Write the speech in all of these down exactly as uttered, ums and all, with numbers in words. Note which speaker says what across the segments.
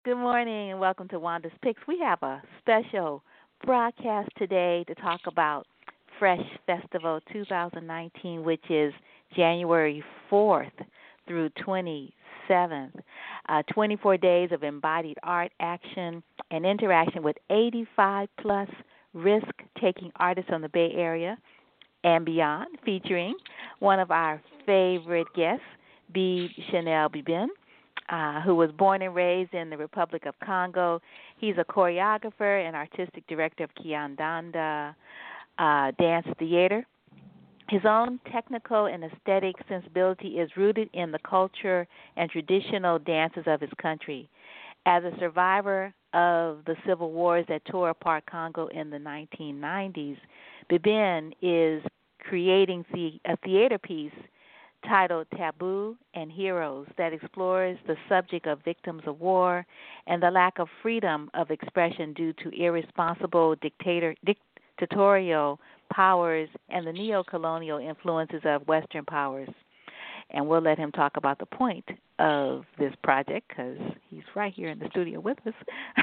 Speaker 1: Good morning and welcome to Wanda's Picks. We have a special broadcast today to talk about Fresh Festival twenty nineteen, which is January fourth through twenty-seventh. Uh, twenty-four days of embodied art, action, and interaction with eighty-five plus risk taking artists on the Bay Area and beyond, featuring one of our favorite guests, B. Chanel Bibin, uh, who was born and raised in the Republic of Congo. He's a choreographer and artistic director of Kiandanda uh, Dance Theater. His own technical and aesthetic sensibility is rooted in the culture and traditional dances of his country. As a survivor of the civil wars that tore apart Congo in the nineteen nineties, Bibin is creating the, a theater piece titled Taboo and Heroes that explores the subject of victims of war and the lack of freedom of expression due to irresponsible dictator, dictatorial powers and the neo-colonial influences of Western powers. And we'll let him talk about the point of this project because he's right here in the studio with us.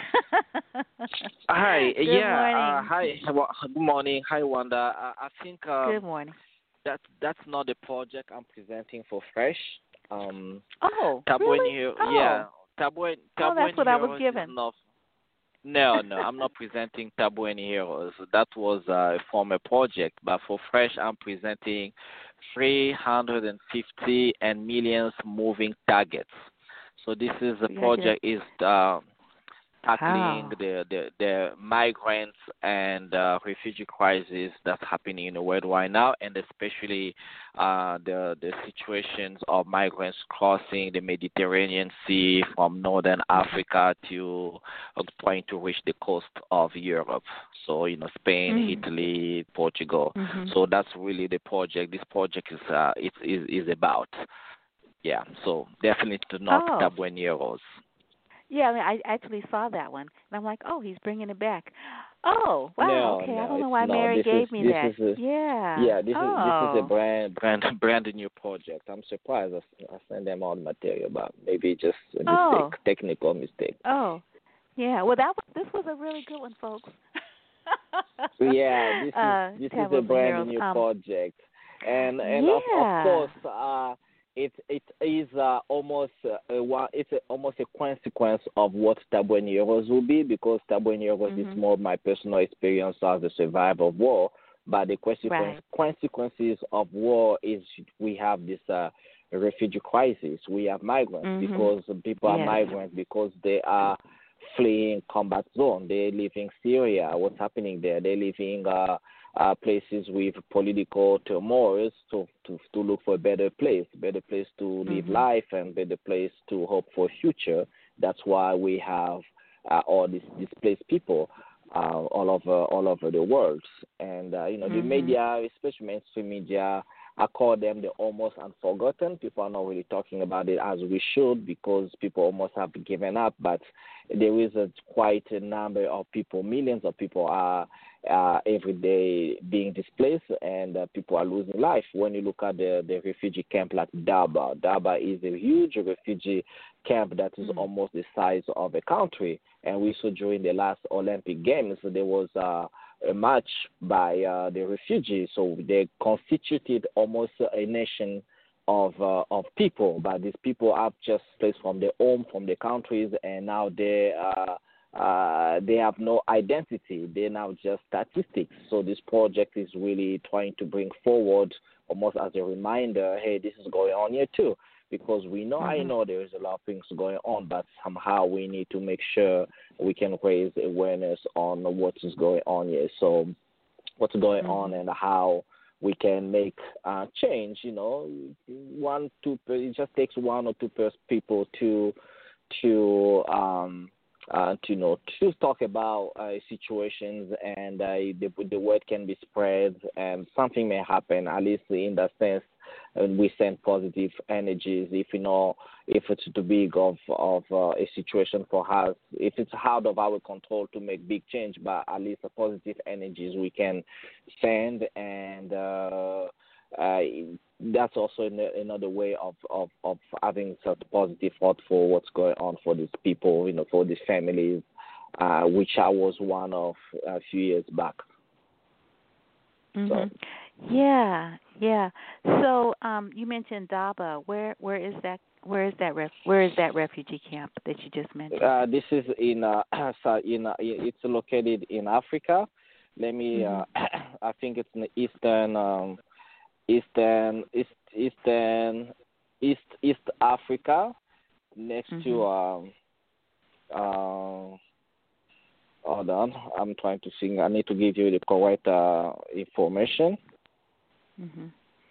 Speaker 2: Hi,
Speaker 1: Good
Speaker 2: yeah, uh,
Speaker 1: morning.
Speaker 2: hi, wa- good morning. Hi, Wanda. I, I think
Speaker 1: Good
Speaker 2: um,
Speaker 1: morning.
Speaker 2: that that's not the project I'm presenting for Fresh. Um,
Speaker 1: Oh,
Speaker 2: Taboo and
Speaker 1: really?
Speaker 2: Hero, yeah,
Speaker 1: Oh,
Speaker 2: Taboo and,
Speaker 1: oh,
Speaker 2: Taboo
Speaker 1: that's
Speaker 2: and
Speaker 1: what I was
Speaker 2: Heroes is
Speaker 1: given.
Speaker 2: not. No, no, I'm not presenting Taboo and Heroes. That was uh, a former project, but for Fresh, I'm presenting three hundred fifty and millions moving targets. So this is the
Speaker 1: three hundred.
Speaker 2: project is. Uh, tackling
Speaker 1: Wow.
Speaker 2: the, the, the migrants and uh, refugee crisis that's happening in the world right now, and especially uh, the the situations of migrants crossing the Mediterranean Sea from northern Africa to uh, trying to reach the coast of Europe. So you know, Spain,
Speaker 1: Mm.
Speaker 2: Italy, Portugal.
Speaker 1: Mhm.
Speaker 2: So that's really the project. This project is uh, it is is about. Yeah. So definitely not
Speaker 1: Oh,
Speaker 2: Tabuenieros.
Speaker 1: yeah. I, mean, I actually saw that one, and I'm like, oh, he's bringing it back. Oh, wow.
Speaker 2: No,
Speaker 1: Okay, I
Speaker 2: no,
Speaker 1: don't know
Speaker 2: it's
Speaker 1: why
Speaker 2: not.
Speaker 1: Mary
Speaker 2: This is
Speaker 1: gave me
Speaker 2: this
Speaker 1: that.
Speaker 2: is a
Speaker 1: Yeah.
Speaker 2: yeah. This is this is a
Speaker 1: Oh.
Speaker 2: brand brand brand new project. I'm surprised. I, I sent them all the material, but maybe just a mistake,
Speaker 1: Oh.
Speaker 2: technical mistake.
Speaker 1: Oh. Yeah. Well, that was this was a really good one, folks.
Speaker 2: Yeah, this is
Speaker 1: uh,
Speaker 2: this is a
Speaker 1: Tables and
Speaker 2: brand
Speaker 1: Heroes.
Speaker 2: new
Speaker 1: Um.
Speaker 2: project, and and of of
Speaker 1: Yeah.
Speaker 2: course, uh, it it is uh, almost uh, a, one- it's a, almost a consequence of what Tabuenieros will be, because Tabuenieros is
Speaker 1: Mhm.
Speaker 2: more my personal experience as a survivor of war. But the consequence
Speaker 1: Right.
Speaker 2: consequences of war is we have this uh, refugee crisis. We have migrants
Speaker 1: Mhm.
Speaker 2: because people are
Speaker 1: Yes.
Speaker 2: migrants because they are fleeing combat zone. They live in Syria. What's happening there? They live in uh, uh, places with political turmoil to, to to look for a better place, better place to live
Speaker 1: Mhm.
Speaker 2: life, and better place to hope for a future. That's why we have uh, all these displaced people uh, all over all over the world. And uh, you know, the
Speaker 1: Mhm.
Speaker 2: media, especially mainstream media, I call them the almost unforgotten. People are not really talking about it as we should because people almost have given up. But there is a, quite a number of people, millions of people are uh, every day being displaced, and uh, people are losing life. When you look at the, the refugee camp like Daba, Daba is a huge refugee camp that is
Speaker 1: Mhm.
Speaker 2: almost the size of a country. And we saw during the last Olympic Games, there was uh, a march by uh, the refugees. So they constituted almost a nation of uh, of people, but these people have just placed from their home, from their countries, and now they uh, uh, they have no identity. They're now just statistics. So this project is really trying to bring forward, almost as a reminder, hey, this is going on here too. Because we know, I
Speaker 1: Mhm.
Speaker 2: know there is a lot of things going on, but somehow we need to make sure we can raise awareness on what is going on here. So what's going on
Speaker 1: Mhm.
Speaker 2: and how we can make uh, change. You know, one, two, it just takes one or two people to to um, uh, to you know to talk about uh, situations, and uh, the the word can be spread, and something may happen. At least in that sense, and we send positive energies. If you know, if it's too big of of uh, a situation for us, if it's out of our control to make big change, but at least the positive energies we can send and. Uh, uh, that's also an, another way of, of, of having such positive thought for what's going on for these people, you know, for these families, uh, which I was one of a few years back.
Speaker 1: Mm-hmm.
Speaker 2: So.
Speaker 1: Yeah, yeah. So um, you mentioned Daba. Where where is that? Where is that ref, Where is that refugee camp that you just mentioned?
Speaker 2: Uh, this is in uh, in uh, it's located in Africa. Let me.
Speaker 1: Mm-hmm.
Speaker 2: Uh, I think it's in the eastern, um, eastern, east, eastern, east, East Africa, next
Speaker 1: Mm-hmm.
Speaker 2: to. Um, uh, hold on, I'm trying to think. I need to give you the correct uh, information.
Speaker 1: Mm-hmm.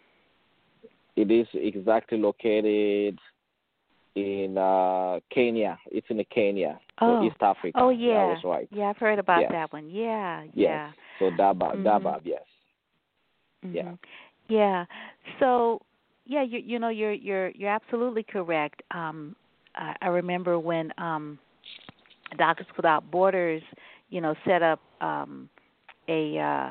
Speaker 1: It
Speaker 2: is exactly located in uh, Kenya. It's in Kenya,
Speaker 1: oh.
Speaker 2: so East Africa.
Speaker 1: Oh yeah,
Speaker 2: yeah, I was right.
Speaker 1: Yeah, I've heard about
Speaker 2: yes.
Speaker 1: that one. Yeah,
Speaker 2: yes.
Speaker 1: yeah.
Speaker 2: So Daba,
Speaker 1: mm-hmm.
Speaker 2: Daba, yes.
Speaker 1: Mm-hmm.
Speaker 2: Yeah.
Speaker 1: Yeah. So yeah, you you know you're you're you're absolutely correct. Um, I, I remember when um, Doctors Without Borders, you know, set up um, a uh,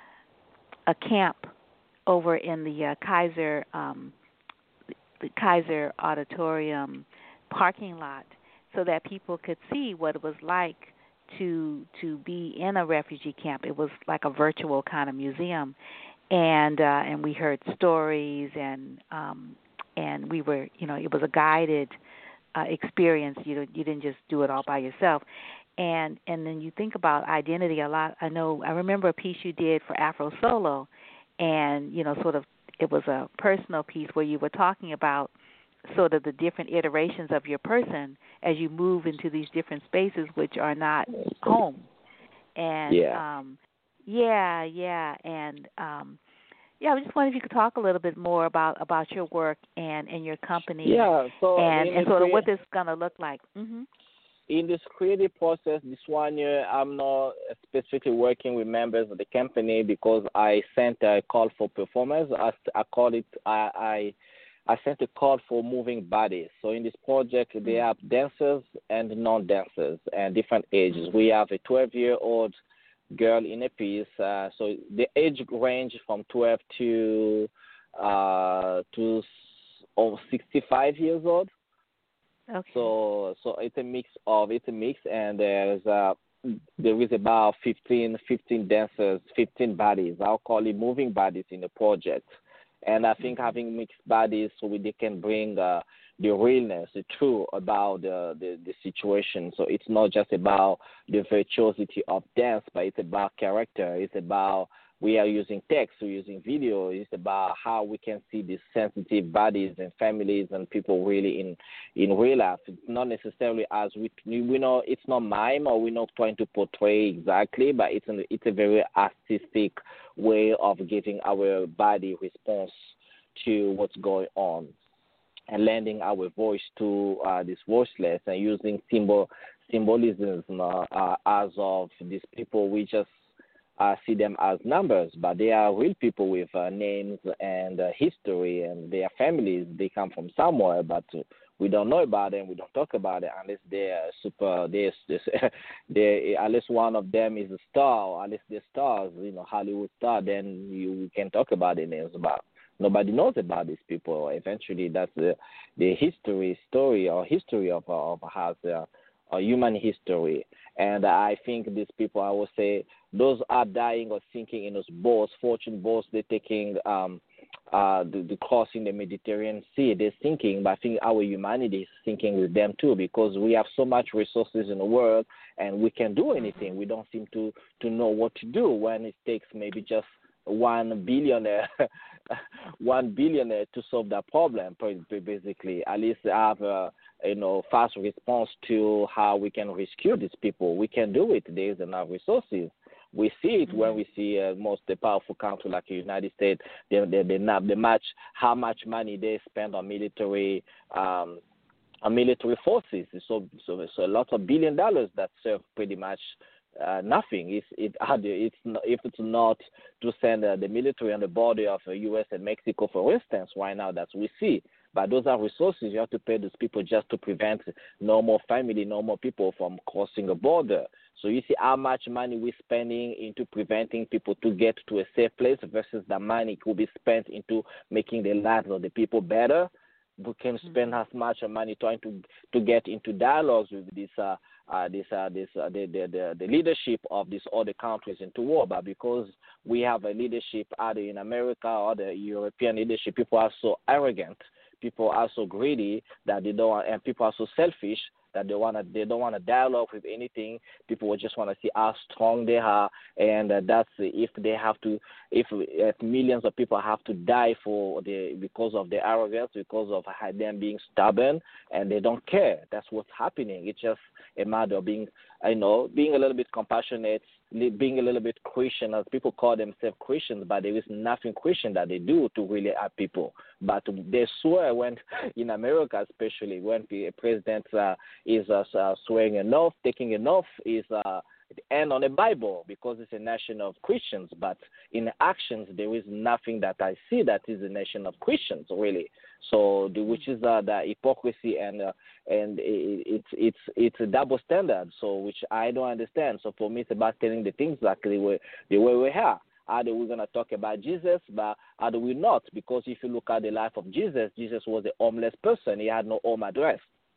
Speaker 1: a camp over in the uh, Kaiser um, the Kaiser Auditorium parking lot, so that people could see what it was like to to be in a refugee camp. It was like a virtual kind of museum, and uh, and we heard stories, and um, and we were, you know, it was a guided uh, experience. You you didn't just do it all by yourself. And and then you think about identity a lot. I know I remember a piece you did for Afro Solo, and you know, sort of it was a personal piece where you were talking about sort of the different iterations of your person as you move into these different spaces which are not home. And
Speaker 2: yeah,
Speaker 1: um, yeah, yeah, and um, yeah, I just wondered if you could talk a little bit more about about your work and and your company,
Speaker 2: yeah. So
Speaker 1: and
Speaker 2: in
Speaker 1: and
Speaker 2: the
Speaker 1: sort of
Speaker 2: crea-
Speaker 1: what this is going to look like. Mm-hmm.
Speaker 2: in this creative process, this one year, I'm not specifically working with members of the company because I sent a call for performers. I, I call it, I, I, I sent a call for moving bodies. So in this project, they have dancers and non-dancers and different ages. We have a twelve-year-old girl in a piece. Uh, so the age range from twelve to uh, to oh, sixty-five years old.
Speaker 1: Okay.
Speaker 2: So so it's a mix of it's a mix, and there's uh there is about fifteen, fifteen dancers, fifteen bodies. I'll call it moving bodies in the project, and I think mm-hmm. having mixed bodies so we, they can bring uh, the realness, the truth about the, the the situation. So it's not just about the virtuosity of dance, but it's about character. It's about we are using text, we're using video. It's about how we can see these sensitive bodies and families and people really in in real life. It's not necessarily as we we know it's not mime or we're not trying to portray exactly, but it's an, it's a very artistic way of giving our body response to what's going on and lending our voice to uh, this voiceless and using symbol symbolism uh, uh, as of these people. We just Uh, see them as numbers, but they are real people with uh, names and uh, history, and their families. They come from somewhere, but uh, we don't know about them. We don't talk about it unless they're super. They, they, unless one of them is a star, or unless they're stars, you know, Hollywood star. Then you can talk about their names, but nobody knows about these people. Eventually, that's the the history story or history of of has. Uh, a human history. And I think these people, I would say, those are dying or sinking in those boats, fortune boats, they're taking um, uh, the, the crossing the Mediterranean Sea. They're sinking, but I think our humanity is sinking with them too because we have so much resources in the world and we can do anything. We don't seem to, to know what to do when it takes maybe just one billionaire, one billionaire to solve that problem, basically. At least have a you know, fast response to how we can rescue these people. We can do it. There is enough resources. We see it mm-hmm. when we see uh, most the powerful country like the United States. They they they, they match how much money they spend on military um, on military forces. So so so a lot of billion dollars that serve pretty much uh, nothing. It's it it's not, if it's not to send uh, the military on the border of the U S and Mexico, for instance. Right now, that we see. but those are resources you have to pay those people just to prevent normal family, normal people from crossing a border. So you see how much money we're spending into preventing people to get to a safe place versus the money could be spent into making the lives of the people better. We can spend as much money trying to to get into dialogues with this uh, uh, this uh, this uh, the, the the the leadership of these other countries into war, but because we have a leadership either in America or the European leadership, people are so arrogant, people are so greedy that they don't, and people are so selfish that they wanna they don't want to dialogue with anything. People will just want to see how strong they are, and uh, that's if they have to, if, if millions of people have to die for the because of their arrogance, because of them being stubborn, and they don't care. That's what's happening. It's just a matter of being, I know, being a little bit compassionate, being a little bit Christian, as people call themselves Christians, but there is nothing Christian that they do to really help people. But they swear when, in America especially, when the president uh, is uh, uh, swearing an oath, taking an oath, is uh, and on the Bible because it's a nation of Christians. But in actions, there is nothing that I see that is a nation of Christians really. So, the, which is uh, the hypocrisy and uh, and it, it's it's it's a double standard. So, which I don't understand. So, for me, it's about telling the things like the way the way we are. Either we're gonna talk about Jesus, but either we're not. Because if you look at the life of Jesus, Jesus was a homeless person. He had no home address.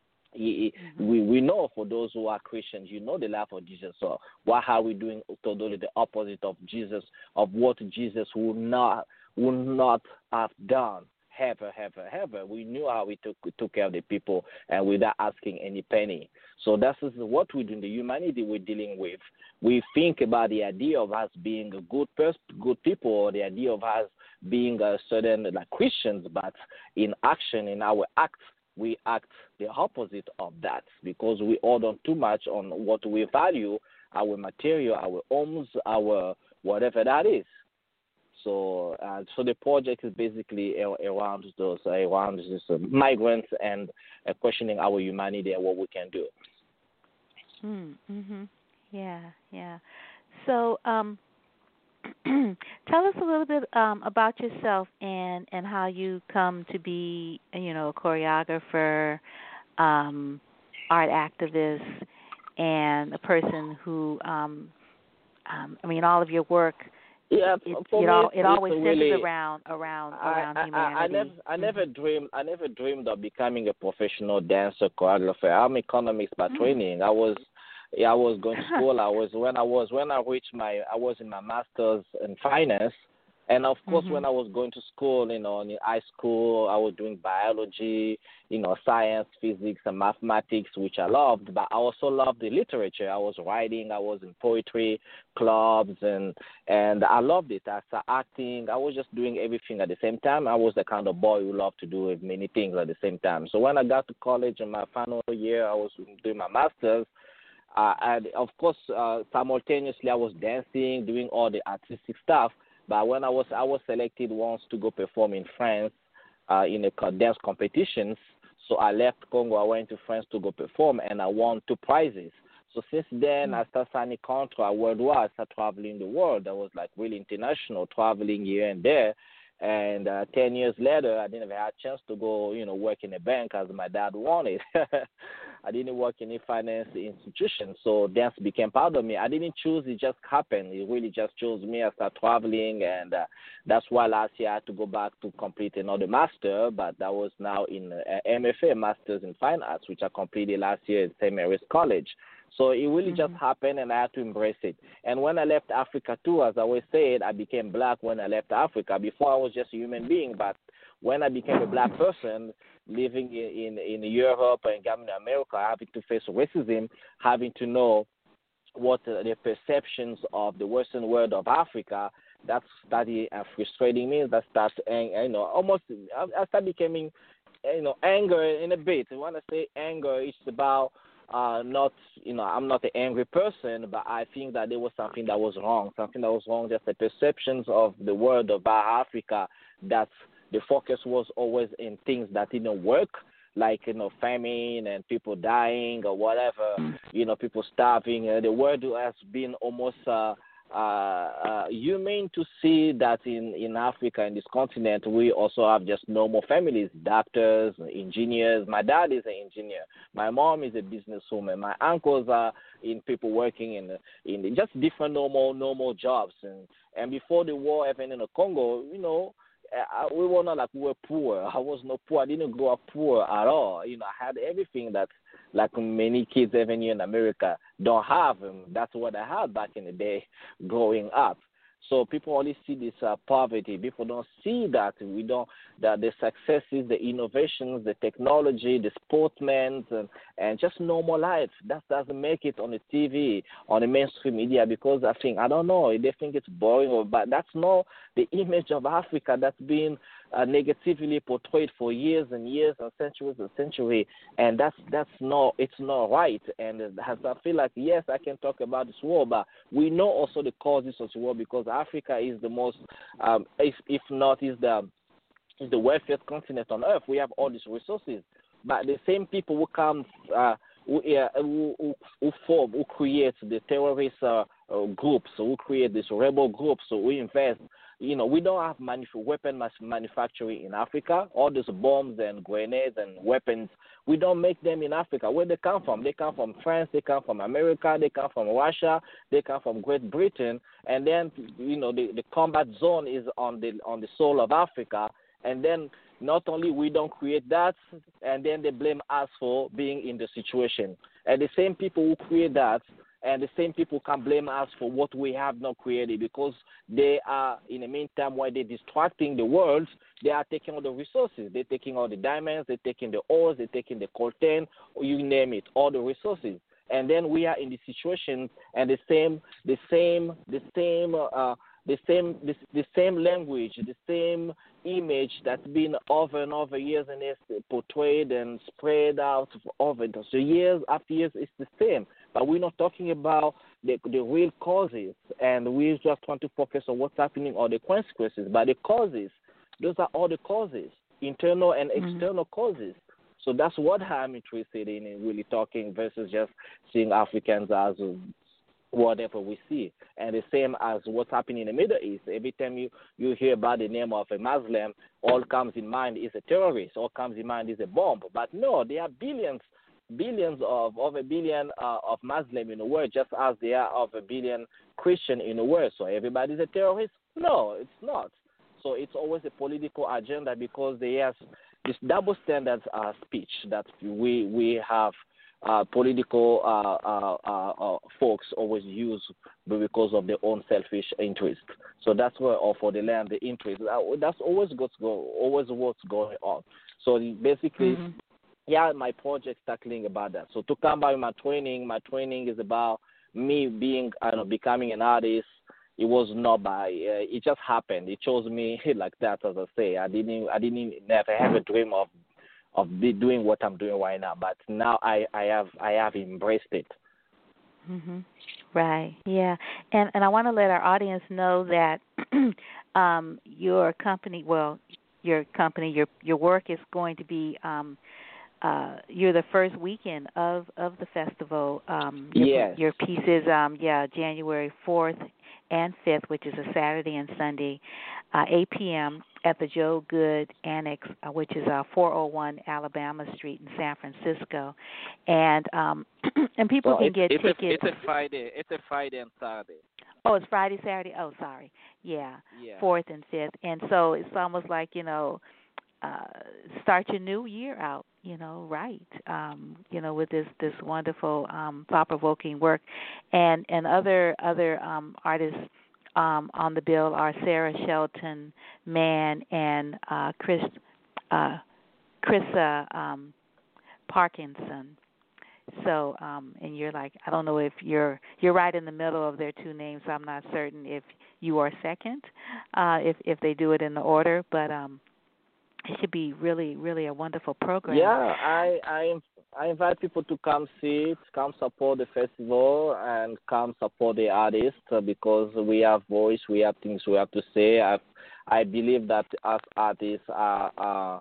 Speaker 2: He, mm-hmm. we, we know for those who are Christians, you know the life of Jesus. So why are we doing totally the opposite of Jesus, of what Jesus would not would not have done? Ever, ever, ever. We knew how we took we took care of the people and without asking any penny. So that's what we do in the humanity we're dealing with. We think about the idea of us being a good person, good people, or the idea of us being a certain like Christians, but in action, in our acts, we act the opposite of that because we hold on too much on what we value, our material, our homes, our whatever that is. So, uh, so the project is basically around those, around this, uh, migrants and uh, questioning our humanity and what we can do.
Speaker 1: Mm-hmm. Yeah, yeah. So, um, tell us a little bit um, about yourself and, and how you come to be, you know, a choreographer, um, art activist, and a person who, um, um, I mean, all of your work.
Speaker 2: Yeah,
Speaker 1: it,
Speaker 2: for
Speaker 1: it,
Speaker 2: me,
Speaker 1: all, it always centers
Speaker 2: really,
Speaker 1: around around around
Speaker 2: I, I,
Speaker 1: humanity.
Speaker 2: I, I never, I
Speaker 1: mm-hmm.
Speaker 2: never dreamed, I never dreamed of becoming a professional dancer, choreographer. I'm economist by mm-hmm. training. I was, yeah, I was going to school. I was when I was when I reached my, I was in my master's in finance, and of course mm-hmm. when I was going to school, you know, in high school, I was doing biology, you know, science, physics, and mathematics, which I loved. But I also loved the literature. I was writing. I was in poetry clubs, and and I loved it. I started acting. I was just doing everything at the same time. I was the kind of boy who loved to do many things at the same time. So when I got to college in my final year, I was doing my master's. Uh, and of course, uh, simultaneously, I was dancing, doing all the artistic stuff. But when I was I was selected once to go perform in France uh, in a dance competitions, so I left Congo. I went to France to go perform, and I won two prizes. So since then, mm-hmm. I started signing contracts worldwide. I started traveling the world. I was like really international, traveling here and there. And uh, ten years later, I didn't have a chance to go, you know, work in a bank as my dad wanted. I didn't work in a finance institution, so dance became part of me. I didn't choose; it just happened. It really just chose me. I started traveling, and uh, that's why last year I had to go back to complete another master. But that was now in uh, M F A, Masters in Fine Arts, which I completed last year at Saint Mary's College. So it really mm-hmm. just happened, and I had to embrace it. And when I left Africa, too, as I always said, I became black when I left Africa. Before, I was just a human being. But when I became a black person, living in, in, in Europe and coming to America, having to face racism, having to know what uh, the perceptions of the Western world of Africa, that started uh, frustrating me. That started, you know, almost, I, I started becoming, you know, anger in a bit. When I say anger, it's about Uh, not, you know, I'm not an angry person, but I think that there was something that was wrong, something that was wrong, just the perceptions of the world about Africa, that the focus was always in things that didn't work, like, you know, famine and people dying or whatever, you know, people starving. Uh, the world has been almost uh, uh, uh, you mean to see that in, in Africa, in this continent, we also have just normal families, doctors, engineers. My dad is an engineer. My mom is a businesswoman. My uncles are in people working in in just different normal normal jobs. And and before the war, even in the Congo, you know, I, we were not like we were poor. I was not poor. I didn't grow up poor at all. You know, I had everything that like many kids even here in America don't have. And that's what I had back in the day growing up. So people only see this uh, poverty. People don't see that we don't that the successes, the innovations, the technology, the sportsmen, and, and just normal life. That doesn't make it on the T V, on the mainstream media, because I think I don't know. They think it's boring, or but that's not the image of Africa that's been uh, negatively portrayed for years and years and centuries and centuries. And that's that's not it's not right. And as I feel like yes, I can talk about this war, but we know also the causes of the war, because Africa is the most, um, if, if not, is the is the wealthiest continent on earth. We have all these resources, but the same people who come, uh, who, uh, who, who, who form, who create the terrorist uh, uh, groups, who create these rebel groups, so we invest. You know, we don't have manuf- weapon mass manufacturing in Africa. All these bombs and grenades and weapons, we don't make them in Africa. Where they come from? They come from France, they come from America, they come from Russia, they come from Great Britain. And then, you know, the, the combat zone is on the on the soil of Africa. And then not only we don't create that, and then they blame us for being in the situation. And the same people who create that, and the same people can blame us for what we have not created, because they are, in the meantime, while they're distracting the world, they are taking all the resources. They're taking all the diamonds, they're taking the ores, they're taking the coltan, or you name it, all the resources. And then we are in the situation, and the same, the same, the same, uh, the same, the, the same language, the same image that's been over and over years and years portrayed and spread out over so years after years. It's the same. But we're not talking about the, the real causes, and we just want to focus on what's happening or the consequences. But the causes, those are all the causes, internal and external mm-hmm. causes. So that's what I'm interested in, in really talking versus just seeing Africans as whatever we see. And the same as what's happening in the Middle East. Every time you, you hear about the name of a Muslim, all comes in mind is a terrorist, all comes in mind is a bomb. But no, there are billions billions of, of a billion uh, of Muslim in the world, just as there are of a billion Christian in the world. So everybody's a terrorist? No, it's not. So it's always a political agenda, because there's this double standards uh, speech that we we have uh, political uh, uh, uh, uh, folks always use because of their own selfish interest. So that's where, or for the land, the interest. That's always what's go, always what's going on. So basically. Mm-hmm. Yeah, my project's tackling about that. So to come by my training, my training is about me being, I don't know, becoming an artist. It was not by, uh, it just happened. It chose me like that, as I say. I didn't, I didn't never have a dream of, of be doing what I'm doing right now. But now I, I have, I have embraced it.
Speaker 1: Mm-hmm. Right. Yeah. And and I want to let our audience know that um, your company, well, your company, your your work is going to be. Um, Uh, you're the first weekend of, of the festival. Um, your,
Speaker 2: yes.
Speaker 1: Your pieces, um, yeah, January fourth and fifth, which is a Saturday and Sunday, uh, eight p.m. at the Joe Good Annex, uh, which is uh, four oh one Alabama Street in San Francisco. And um, and people
Speaker 2: well,
Speaker 1: can
Speaker 2: it's,
Speaker 1: get
Speaker 2: it's
Speaker 1: tickets.
Speaker 2: A, it's a Friday. It's a Friday and Saturday.
Speaker 1: Oh, it's Friday, Saturday? Oh, sorry. Yeah,
Speaker 2: yeah.
Speaker 1: fourth and fifth. And so it's almost like, you know, uh, start your new year out, you know, right, um, you know, with this, this wonderful, um, thought-provoking work. And, and other other um, artists um, on the bill are Sarah Shelton Mann and uh, Chris uh, Chrissa um, Parkinson. So, um, and you're like, I don't know if you're you're right in the middle of their two names. So I'm not certain if you are second, uh, if if they do it in the order, but um, it should be really, really a wonderful program.
Speaker 2: Yeah, I I I invite people to come see it, come support the festival, and come support the artists uh, because we have voice, we have things we have to say. I I believe that as artists are. Uh,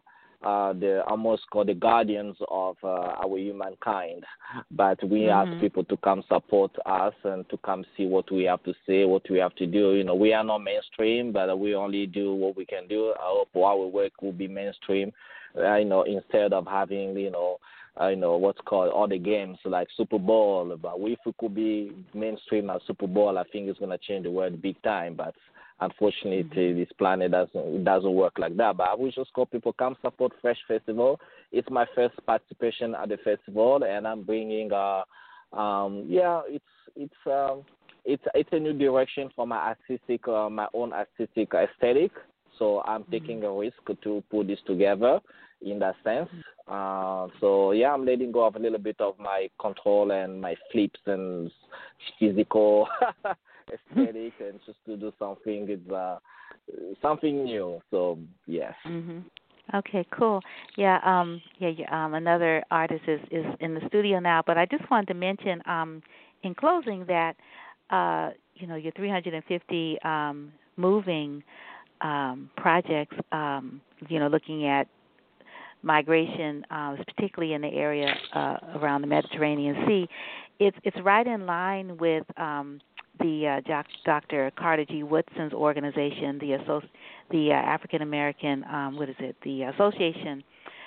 Speaker 2: uh, the almost called the guardians of uh, our humankind. But we ask
Speaker 1: Mhm.
Speaker 2: people to come support us and to come see what we have to say, what we have to do. You know, we are not mainstream, but we only do what we can do. I hope our work will be mainstream. Uh, you know, instead of having you know. Uh, you know what's called all the games like Super Bowl, but if we could be mainstream at Super Bowl, I think it's gonna change the world big time. But unfortunately,
Speaker 1: Mhm.
Speaker 2: this planet doesn't it doesn't work like that. But I wish just call people come support Fresh Festival. It's my first participation at the festival, and I'm bringing uh um yeah it's it's um it's it's a new direction for my artistic uh, my own artistic aesthetic. So I'm
Speaker 1: Mhm.
Speaker 2: taking a risk to put this together in that sense. Uh, so yeah, I'm letting go of a little bit of my control and my flips and physical aesthetic, and just to do something it's uh, something new. So yes.
Speaker 1: Mhm. Okay, cool. Yeah, um yeah, yeah, um another artist is is in the studio now, but I just wanted to mention um in closing that uh you know, your three hundred fifty um moving um projects um you know, looking at migration, uh, particularly in the area uh, around the Mediterranean Sea, it's it's right in line with um, the uh, Doctor Carter G. Woodson's organization, the Associ- the uh, African American, um, what is it, the Association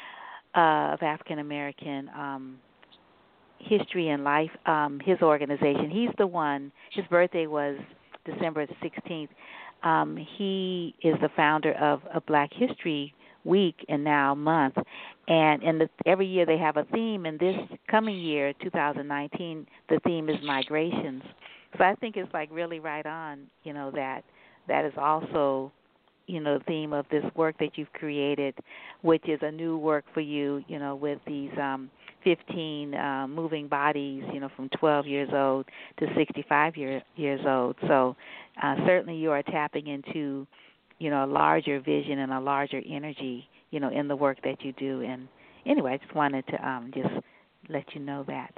Speaker 1: uh, of African American um, History and Life. Um, his organization. He's the one. His birthday was December sixteenth. Um, he is the founder of a Black History Week and now month, and in the, every year they have a theme. And this coming year, two thousand nineteen, the theme is migrations. So I think it's like really right on. You know that that is also you know the theme of this work that you've created, which is a new work for you. You know with these um, fifteen uh, moving bodies. You know from twelve years old to sixty-five year, years old. So uh, certainly you are tapping into you know, a larger vision and a larger energy, you know, in the work that you do. And anyway, I just wanted to um, just let you know that.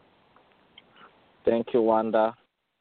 Speaker 2: Thank you, Wanda.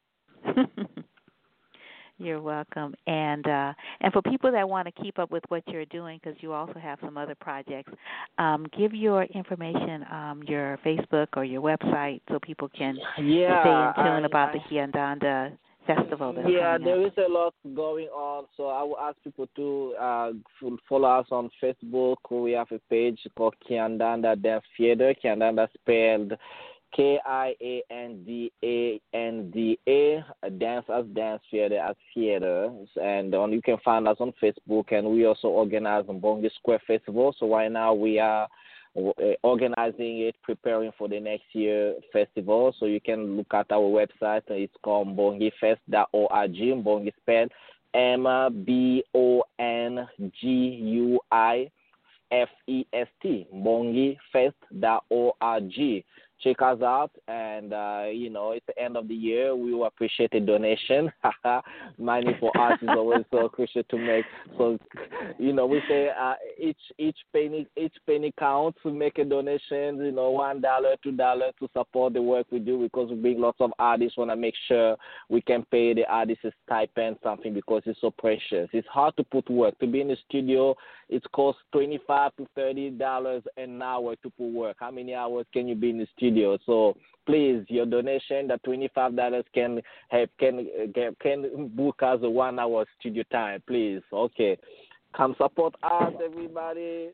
Speaker 1: You're welcome. And uh, and for people that want to keep up with what you're doing, because you also have some other projects, um, give your information, um, your Facebook or your website, so people can stay
Speaker 2: Yeah,
Speaker 1: in tune
Speaker 2: I,
Speaker 1: about
Speaker 2: I
Speaker 1: the Kiandanda festival that's
Speaker 2: Yeah,
Speaker 1: coming up.
Speaker 2: there is a lot going on. So I will ask people to uh, f- follow us on Facebook. We have a page called Kiandanda Dance Theater. Kiandanda spelled K I A N D A N D A. Dance as Dance Theater as Theater. And um, you can find us on Facebook. And we also organize Mbongi Square Festival. So right now we are uh, organizing it, preparing for the next year festival. So you can look at our website. It's called mbongifest dot org. Mbongi spelled M B O N G U I F E S T, mbongifest dot org. Check us out, and uh, you know it's the end of the year. We will appreciate a donation. Money for us is always so crucial to make. So, you know, we say uh, each each penny each penny counts. We make a donation. You know, one dollar, two dollar to support the work we do, because we bring lots of artists. Want to make sure we can pay the artists a stipend, something, because it's so precious. It's hard to put work to be in the studio. It costs twenty five to thirty dollars an hour to put work. How many hours can you be in the studio? So please, your donation, the twenty-five dollars can help, can can book us a one hour studio time, please. Okay, come support us, everybody.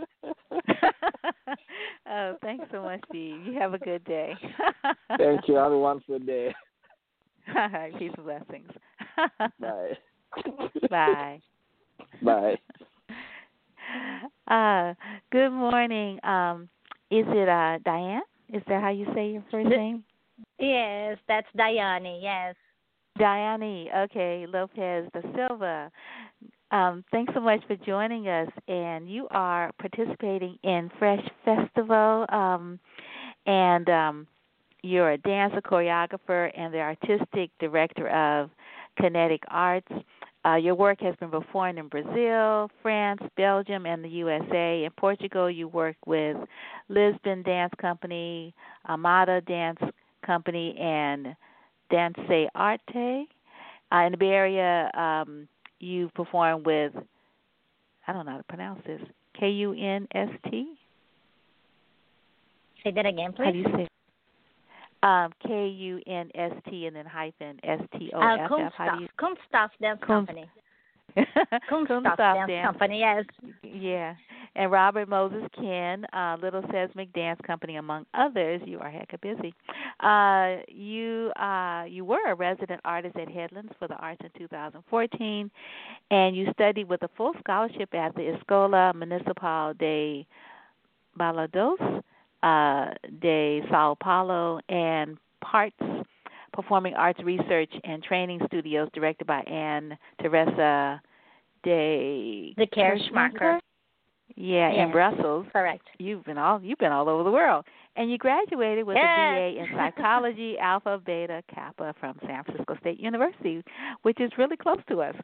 Speaker 1: Oh, thanks so much, Steve. You have a good day.
Speaker 2: Thank you. Have a wonderful day.
Speaker 1: All right, peace and blessings.
Speaker 2: Bye.
Speaker 1: Bye.
Speaker 2: Bye.
Speaker 1: Uh, good morning. Um, is it uh, Diane? Is that how you say your first name?
Speaker 3: Yes, that's Diane, yes.
Speaker 1: Diane, okay, Lopez da Silva. Um, thanks so much for joining us. And you are participating in Fresh Festival, um, and um, you're a dancer, choreographer, and the artistic director of Kinetic Arts. Uh, your work has been performed in Brazil, France, Belgium, and the U S A. In Portugal, you work with Lisbon Dance Company, Amada Dance Company, and Danse Arte. Uh, in the Bay Area, um, you perform with, I don't know how to pronounce this, K U N S T.
Speaker 3: Say that again, please.
Speaker 1: How do you say it? Um, K U N S T and then hyphen S T O
Speaker 3: Uh,
Speaker 1: F F.
Speaker 3: Kunststoff.
Speaker 1: How do you?
Speaker 3: Kunststoff Dance
Speaker 1: Kunst-
Speaker 3: Company.
Speaker 1: Kunststoff
Speaker 3: Kunststoff Dance,
Speaker 1: Dance
Speaker 3: Company, yes.
Speaker 1: Yeah. And Robert Moses Ken, uh, Little Sesmic Dance Company, among others. You are hecka busy. Uh, you uh, you were a resident artist at Headlands for the Arts in two thousand fourteen, and you studied with a full scholarship at the Escola Municipal de Balados uh, de Sao Paulo and Parts Performing Arts Research and Training Studios, directed by Anne Teresa de
Speaker 3: The Kerschmacher.
Speaker 1: Yeah,
Speaker 3: yes.
Speaker 1: in Brussels.
Speaker 3: Correct.
Speaker 1: You've been all you've been all over the world, and you graduated with
Speaker 3: yes.
Speaker 1: a B A in psychology, alpha, beta, kappa from San Francisco State University, which is really close to us.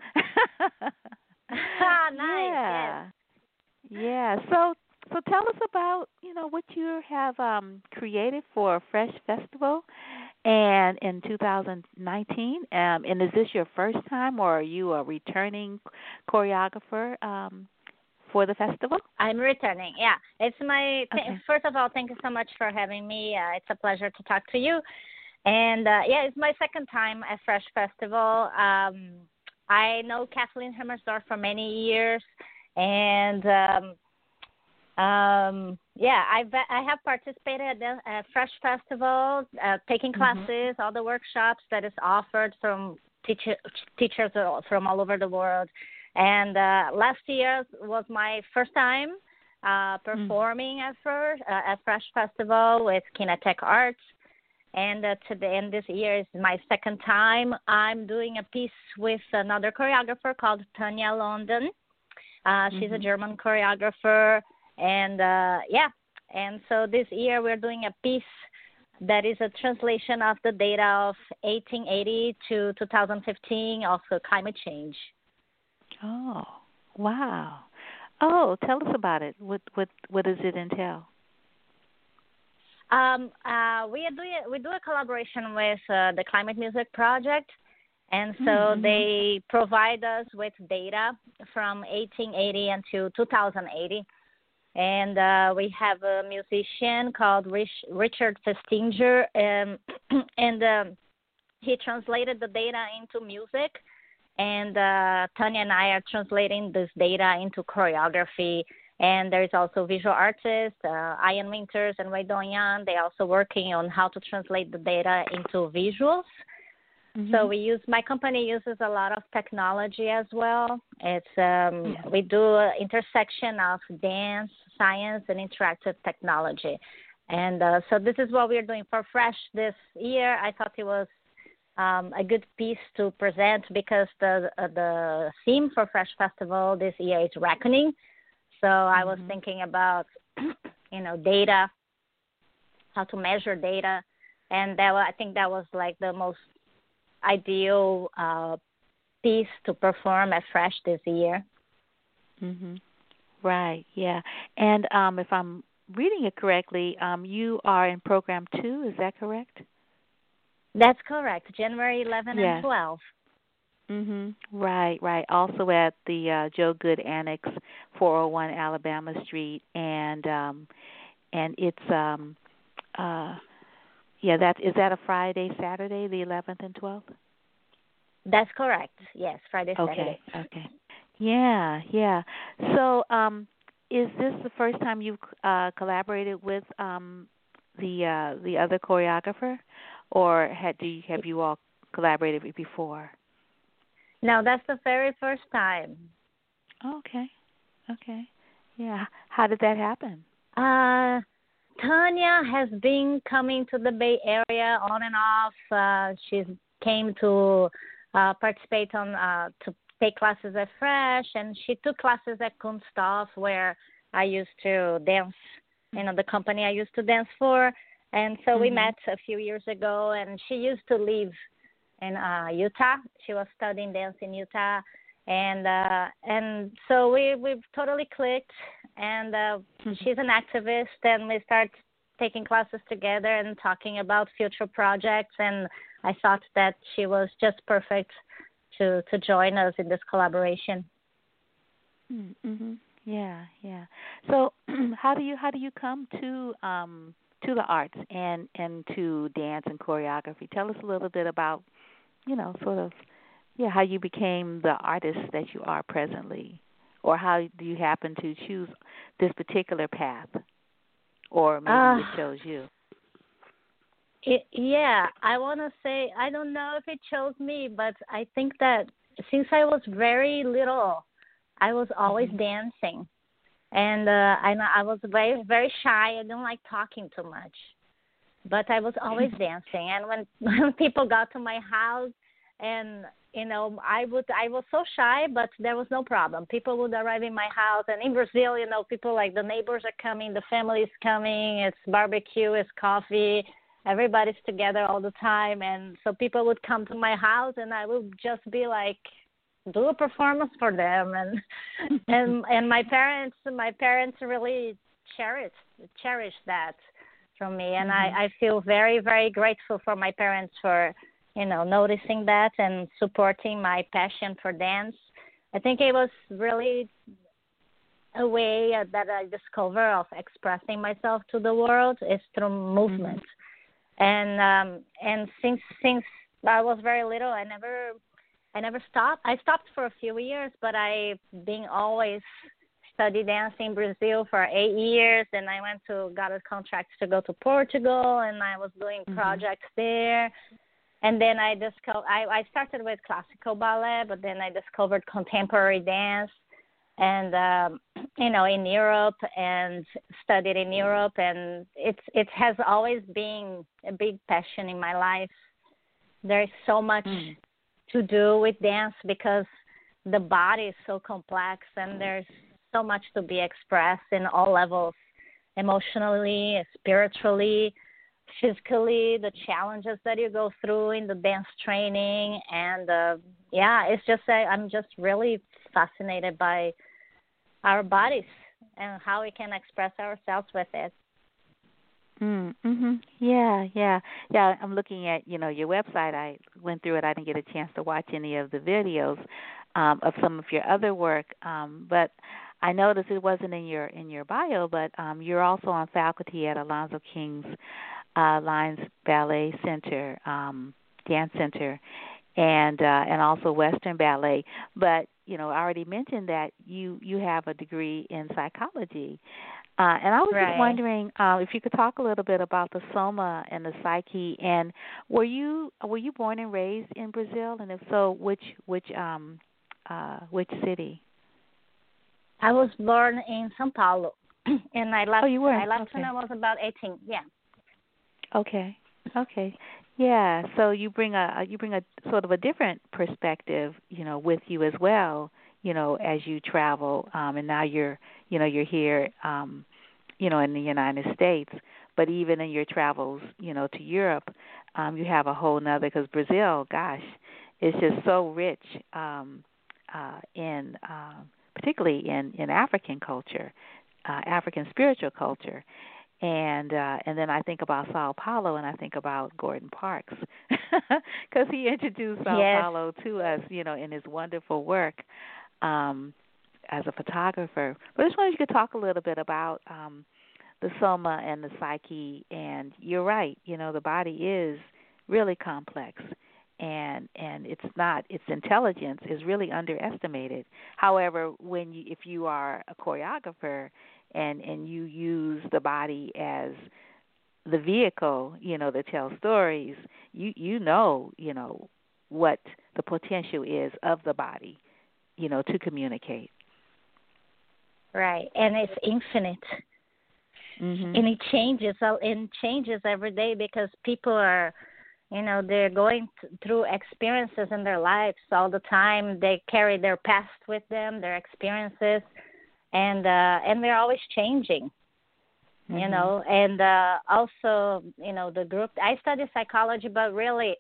Speaker 3: ah, nice.
Speaker 1: Yeah.
Speaker 3: Yes.
Speaker 1: Yeah. So so tell us about you know what you have um, created for Fresh Festival, and in two thousand nineteen. Um, and is this your first time, or are you a returning choreographer um, for the festival?
Speaker 3: I'm returning. Yeah, it's my. Th-
Speaker 1: Okay.
Speaker 3: First of all, thank you so much for having me. Uh, it's a pleasure to talk to you. And uh, yeah, it's my second time at Fresh Festival. Um, I know Kathleen Hermersdorf for many years, and um, um, yeah, I've I have participated at the at Fresh Festival, uh, taking classes, mm-hmm. all the workshops that is offered from teacher, teachers from all over the world. And uh, last year was my first time uh, performing mm. at, first, uh, at Fresh Festival with Kinetech Arts. And uh, today, and this year is my second time. I'm doing a piece with another choreographer called Tanya London. Uh, she's mm-hmm. a German choreographer. And, uh, yeah, and so this year we're doing a piece that is a translation of the data of eighteen eighty to two thousand fifteen of uh, climate change.
Speaker 1: Oh, wow. Oh, tell us about it. What what what does it entail?
Speaker 3: Um, uh, we do we do a collaboration with uh, the Climate Music Project, and so mm-hmm. they provide us with data from eighteen eighty until two thousand eighty. And uh, we have a musician called Rich, Richard Festinger, um, and um, he translated the data into music. And uh, Tanya and I are translating this data into choreography. And there's also visual artists, uh, Ian Winters and Ray Donyan. They're also working on how to translate the data into visuals. Mm-hmm. So we use, my company uses a lot of technology as well. It's um, yeah. We do an intersection of dance, science, and interactive technology. And uh, so this is what we're doing for Fresh this year. I thought it was Um, a good piece to present because the uh, the theme for Fresh Festival this year is reckoning. So mm-hmm. I was thinking about, you know, data, how to measure data, and that I think that was like the most ideal uh, piece to perform at Fresh this year.
Speaker 1: Mm-hmm. Right. Yeah. And um, if I'm reading it correctly, um, you are in program two. Is that correct?
Speaker 3: That's correct. January eleventh
Speaker 1: yeah.
Speaker 3: and twelfth.
Speaker 1: Mhm. Right, right. Also at the uh, Joe Good Annex, four oh one Alabama Street, and um, and it's um, uh, yeah. That is that a Friday, Saturday, the eleventh and twelfth.
Speaker 3: That's correct. Yes, Friday, Saturday.
Speaker 1: Okay. Okay. Yeah, yeah. So, um, is this the first time you've uh, collaborated with um, the uh, the other choreographer? Or had do you, have you all collaborated before?
Speaker 3: No, that's the very first time.
Speaker 1: Okay, okay, yeah. How did that happen?
Speaker 3: Uh, Tanya has been coming to the Bay Area on and off. Uh, she came to uh, participate on uh, to take classes at Fresh, and she took classes at Kunststoff, where I used to dance. You know, the company I used to dance for. And so mm-hmm. we met a few years ago, and she used to live in uh, Utah. She was studying dance in Utah, and uh, and so we we've totally clicked. And uh, mm-hmm. she's an activist, and we start taking classes together and talking about future projects. And I thought that she was just perfect to to join us in this collaboration.
Speaker 1: Mm-hmm. Yeah, yeah. So, how do you how do you come to um to the arts and and to dance and choreography? Tell us a little bit about, you know, sort of, yeah, how you became the artist that you are presently, or how do you happen to choose this particular path, or maybe
Speaker 3: Uh,
Speaker 1: it chose you.
Speaker 3: it, yeah, I want to say I don't know if it chose me, but I think that since I was very little, I was always
Speaker 1: Mhm.
Speaker 3: dancing, and uh, I I was very very shy. I don't like talking too much, but I was always dancing. And when when people got to my house, and you know, I would I was so shy, but there was no problem. People would arrive in my house, and in Brazil, you know, people like the neighbors are coming, the family is coming. It's barbecue, it's coffee. Everybody's together all the time, and so people would come to my house, and I would just be like do a performance for them, and and and my parents my parents really cherished cherished that from me, and
Speaker 1: Mhm.
Speaker 3: I, I feel very, very grateful for my parents for, you know, noticing that and supporting my passion for dance. I think it was really a way that I discovered of expressing myself to the world is through movement.
Speaker 1: Mhm.
Speaker 3: And um, and since since I was very little, I never I never stopped. I stopped for a few years, but I've been always studied dance in Brazil for eight years, and I went to got a contract to go to Portugal, and I was doing
Speaker 1: Mhm.
Speaker 3: projects there. And then I discovered I, I started with classical ballet, but then I discovered contemporary dance, and um, you know, in Europe, and studied in Europe, and it's it has always been a big passion in my life. There's so much
Speaker 1: Mhm.
Speaker 3: to do with dance because the body is so complex, and there's so much to be expressed in all levels, emotionally, spiritually, physically, the challenges that you go through in the dance training. And uh, yeah, it's just uh, I'm just really fascinated by our bodies and how we can express ourselves with it.
Speaker 1: Mm, mhm. Yeah, yeah. Yeah, I'm looking at, you know, your website. I went through it. I didn't get a chance to watch any of the videos um of some of your other work. Um but I noticed it wasn't in your in your bio, but um you're also on faculty at Alonzo King's uh Lyons Ballet Center, um Dance Center, and uh and also Western Ballet. But, you know, I already mentioned that you you have a degree in psychology. Uh, and I was just
Speaker 3: Right.
Speaker 1: wondering uh, if you could talk a little bit about the soma and the psyche. And were you were you born and raised in Brazil? And if so, which which um uh which city?
Speaker 3: I was born in São Paulo, and I
Speaker 1: Oh,
Speaker 3: left.
Speaker 1: you were.
Speaker 3: I left when I
Speaker 1: Okay.
Speaker 3: was about eighteen. Yeah.
Speaker 1: Okay. Okay. Yeah. So you bring a you bring a sort of a different perspective, you know, with you as well, you know, as you travel. Um, and now you're, you know, you're here, um, you know, in the United States. But even in your travels, you know, to Europe, um, you have a whole nother because Brazil, gosh, is just so rich um, uh, in, uh, particularly in in African culture, uh, African spiritual culture, and uh, and then I think about Sao Paulo, and I think about Gordon Parks, because he introduced Sao
Speaker 3: Yes.
Speaker 1: Paulo to us, you know, in his wonderful work um, as a photographer. But I just wanted you to talk a little bit about um, the soma and the psyche. And you're right, you know, the body is really complex, and and it's not its intelligence is really underestimated. However, when you if you are a choreographer and and you use the body as the vehicle, you know, to tell stories, you you know, you know what the potential is of the body, you know, to communicate.
Speaker 3: Right. And it's infinite.
Speaker 1: Mhm.
Speaker 3: And it changes. uh, It changes every day because people are, you know, they're going th- through experiences in their lives all the time. They carry their past with them, their experiences, and uh, and they're always changing. You
Speaker 1: Mhm.
Speaker 3: know, and uh, also, you know, the group. I study psychology, but really,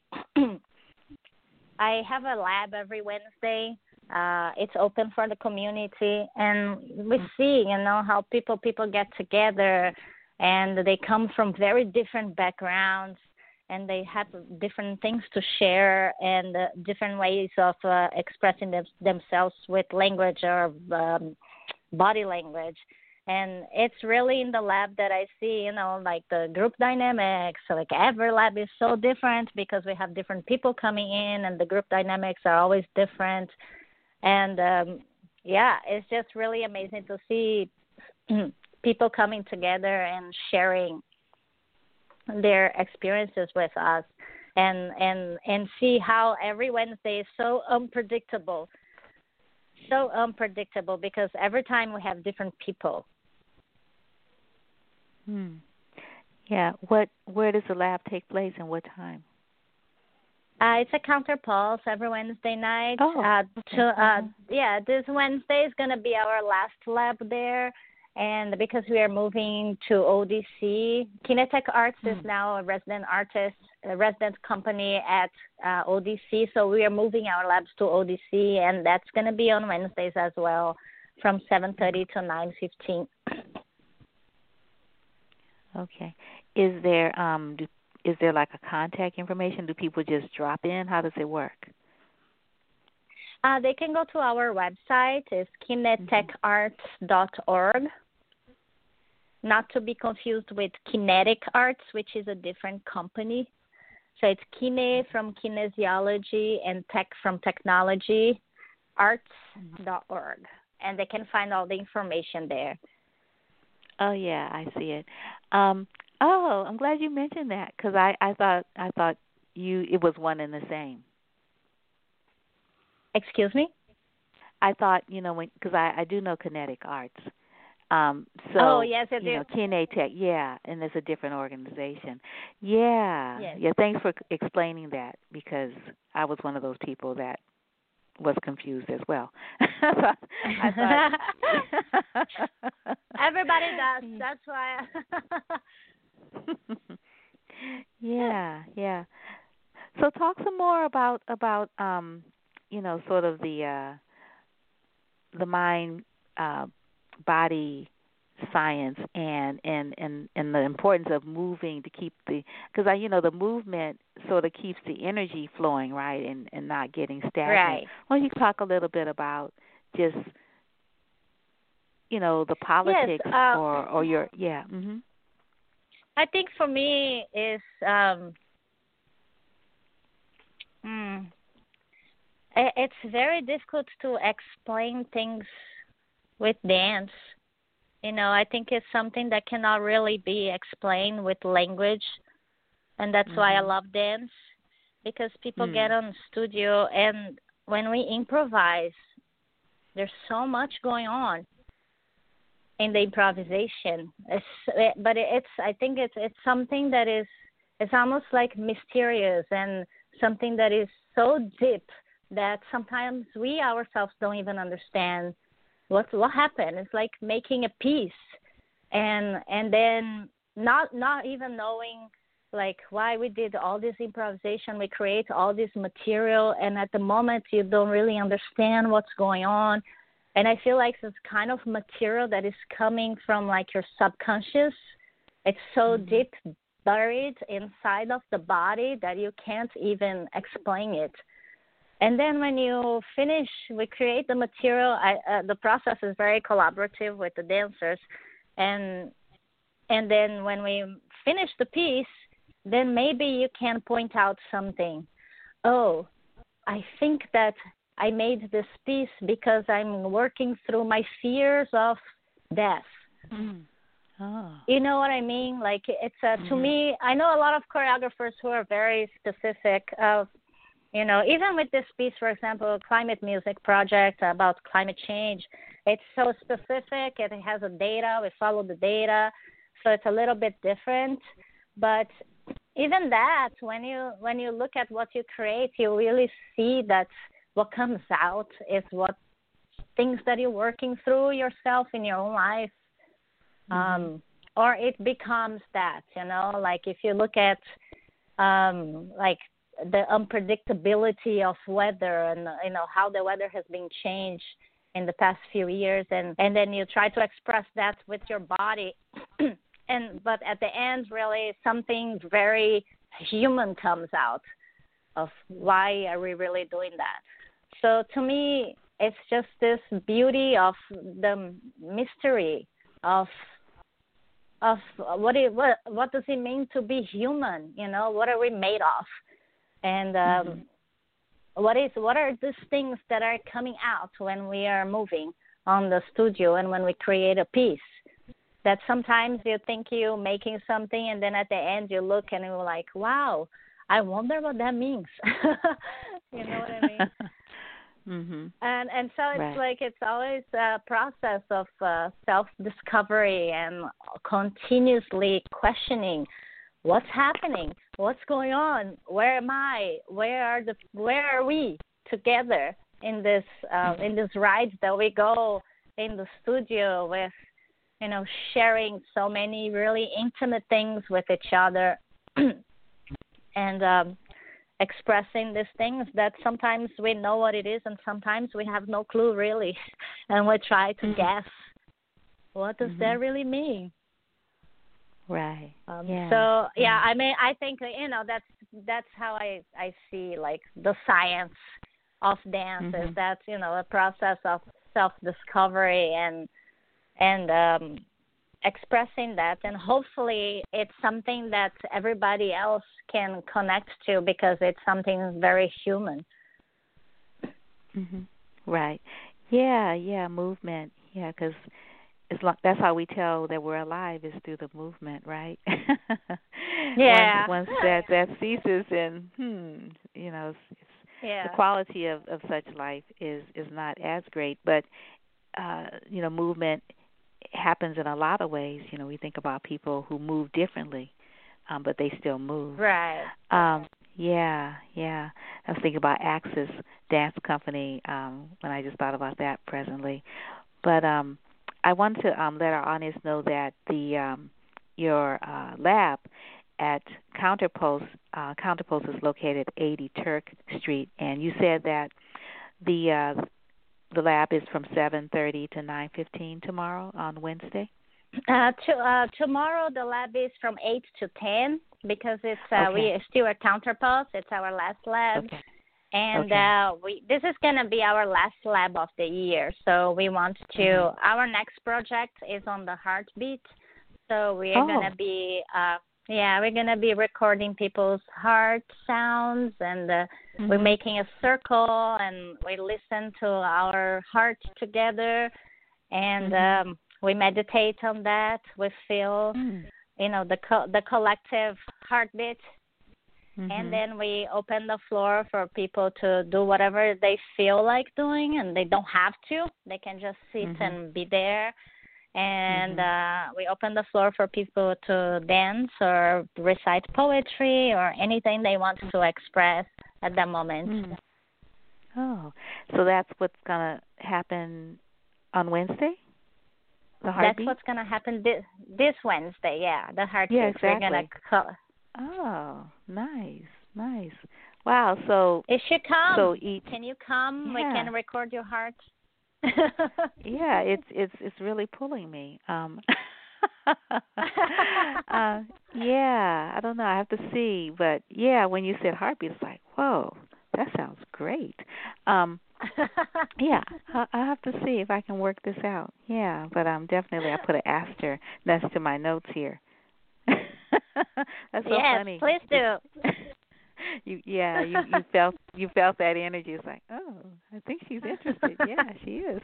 Speaker 3: I have a lab every Wednesday. Uh, it's open for the community, and we see, you know, how people people get together, and they come from very different backgrounds, and they have different things to share, and uh, different ways of uh, expressing them, themselves with language or um, body language. And it's really in the lab that I see, you know, like the group dynamics. So like every lab is so different because we have different people coming in, and the group dynamics are always different. And um, yeah, it's just really amazing to see people coming together and sharing their experiences with us, and and and see how every Wednesday is so unpredictable, so unpredictable because every time we have different people.
Speaker 1: Hmm. Yeah. What? Where does the lab take place and what time?
Speaker 3: Uh, it's a counterpulse every Wednesday night.
Speaker 1: Oh.
Speaker 3: Uh,
Speaker 1: Okay.
Speaker 3: to, uh,
Speaker 1: Uh-huh.
Speaker 3: yeah, this Wednesday is going to be our last lab there. And because we are moving to O D C, Kinetech Arts
Speaker 1: Hmm.
Speaker 3: is now a resident artist, a resident company at uh, O D C. So we are moving our labs to O D C, and that's going to be on Wednesdays as well, from seven thirty to nine fifteen.
Speaker 1: Okay. Is there um do, is there like a contact information? Do people just drop in? How does it work?
Speaker 3: Uh, they can go to our website. It's kinetech arts dot org. Not to be confused with Kinetic Arts, which is a different company. So it's kine from kinesiology and tech from technology, arts dot org. And they can find all the information there.
Speaker 1: Oh yeah, I see it. Um, oh, I'm glad you mentioned that because I, I thought I thought you it was one and the same.
Speaker 3: Excuse me?
Speaker 1: I thought you know when because I, I do know Kinetic Arts. Um, so
Speaker 3: Oh yes, I do.
Speaker 1: you know Kinetech, yeah, and it's a different organization. Yeah,
Speaker 3: Yes.
Speaker 1: yeah. Thanks for explaining that because I was one of those people that was confused as well. I thought
Speaker 3: Everybody does. That's why.
Speaker 1: yeah, yeah. So talk some more about about um, you know, sort of the uh, the mind uh, body science and, and and and the importance of moving to keep the because I you know the movement sort of keeps the energy flowing, right, and and not getting stagnant.
Speaker 3: Right.
Speaker 1: Why don't you talk a little bit about just you know the politics
Speaker 3: Yes, uh,
Speaker 1: or or your yeah mhm
Speaker 3: I think for me is um, mm, i- it's very difficult to explain things with dance. You know, I think it's something that cannot really be explained with language, and that's
Speaker 1: mm-hmm.
Speaker 3: why I love dance, because people
Speaker 1: mm.
Speaker 3: get on studio, and when we improvise, there's so much going on in the improvisation. It's, but it's I think it's it's something that is it's almost like mysterious and something that is so deep that sometimes we ourselves don't even understand what what happened. It's like making a piece, and and then not not even knowing like why we did all this improvisation. We create all this material, and at the moment you don't really understand what's going on. And I feel like it's kind of material that is coming from like your subconscious. It's so
Speaker 1: mm-hmm.
Speaker 3: deep buried inside of the body that you can't even explain it. And then when you finish, we create the material. I, uh, the process is very collaborative with the dancers, and and then when we finish the piece, then maybe you can point out something. Oh, I think that I made this piece because I'm working through my fears of death.
Speaker 1: Mm. Oh.
Speaker 3: You know what I mean? Like it's a,
Speaker 1: mm-hmm.
Speaker 3: to me, I know a lot of choreographers who are very specific of, you know, even with this piece, for example, Climate Music Project about climate change, it's so specific. It has a data. We follow the data. So it's a little bit different. But even that, when you when you look at what you create, you really see that what comes out is what things that you're working through yourself in your own life.
Speaker 1: Mm-hmm.
Speaker 3: Um, or it becomes that, you know, like if you look at um, like the unpredictability of weather and, you know, how the weather has been changed in the past few years. And, and then you try to express that with your body. and But at the end, really, something very human comes out of why are we really doing that. So to me, it's just this beauty of the mystery of of what it what what does it mean to be human? You know, what are we made of? And um, mm-hmm. what is what are these things that are coming out when we are moving on the studio and when we create a piece? That sometimes you think you're making something, and then at the end you look and you're like, wow, I wonder what that means. You know what I mean?
Speaker 1: Mm-hmm.
Speaker 3: And and so it's
Speaker 1: right.
Speaker 3: like it's always a process of uh, self-discovery and continuously questioning what's happening, what's going on, where am I, where are the where are we together in this uh, in this ride that we go in the studio with, you know, sharing so many really intimate things with each other, and um, expressing these things that sometimes we know what it is and sometimes we have no clue really, and we try to mm-hmm. guess what does mm-hmm. that really mean.
Speaker 1: Right.
Speaker 3: Um,
Speaker 1: yeah.
Speaker 3: So yeah, I mean, I think you know that's that's how I I see like the science of dance mm-hmm. is that, you know, a process of self-discovery and and um, expressing that, and hopefully it's something that everybody else can connect to because it's something very human.
Speaker 1: Mm-hmm. Right. Yeah, yeah, movement. Yeah, because it's like, that's how we tell that we're alive is through the movement, right?
Speaker 3: Yeah.
Speaker 1: Once, once that, that ceases, and hmm, you know, it's, it's,
Speaker 3: yeah.
Speaker 1: the quality of, of such life is, is not as great, but uh, you know, movement happens in a lot of ways. You know, we think about people who move differently, um, but they still move.
Speaker 3: Right.
Speaker 1: Um, yeah, yeah. I was thinking about Axis Dance Company um, when I just thought about that presently. But um, I want to um, let our audience know that the um, your uh, lab at Counterpost, uh, Counterpost is located at eighty Turk Street, and you said that the uh, the lab is from seven thirty to nine fifteen tomorrow on Wednesday?
Speaker 3: Uh, to, uh, tomorrow the lab is from eight to ten because it's uh,
Speaker 1: okay.
Speaker 3: we still at Counterpost. It's our last lab.
Speaker 1: Okay.
Speaker 3: And
Speaker 1: okay.
Speaker 3: uh, we this is going to be our last lab of the year. So we want to, mm-hmm. our next project is on the heartbeat. So we're oh. going to be, uh, yeah, we're going to be recording people's heart sounds, and uh, mm-hmm. we're making a circle, and we listen to our heart together, and mm-hmm. um, we meditate on that. We feel, mm-hmm. you know, the co- the collective heartbeat. Mm-hmm. And then we open the floor for people to do whatever they feel like doing, and they don't have to. They can just sit mm-hmm. and be there. And mm-hmm. uh, we open the floor for people to dance or recite poetry or anything they want to express at that moment.
Speaker 1: Mm-hmm. Oh, so that's what's going to happen on Wednesday? The heartbeat?
Speaker 3: That's what's going to happen this, this Wednesday, yeah, the heartbeat.
Speaker 1: Yeah, exactly.
Speaker 3: We're gonna call.
Speaker 1: Oh, nice, nice. Wow, so...
Speaker 3: It should come.
Speaker 1: So each,
Speaker 3: can you come?
Speaker 1: Yeah.
Speaker 3: We can record your heart.
Speaker 1: Yeah, it's it's it's really pulling me. Um, uh, yeah, I don't know. I have to see, but yeah, when you said heartbeat, it's like, whoa, that sounds great. Um, yeah, I, I have to see if I can work this out. Yeah, but um, definitely, I put an asterisk next to my notes here. That's so
Speaker 3: yes,
Speaker 1: funny.
Speaker 3: Please do.
Speaker 1: You yeah, you, you felt you felt that energy. It's like, oh, I think she's interested. Yeah, she is.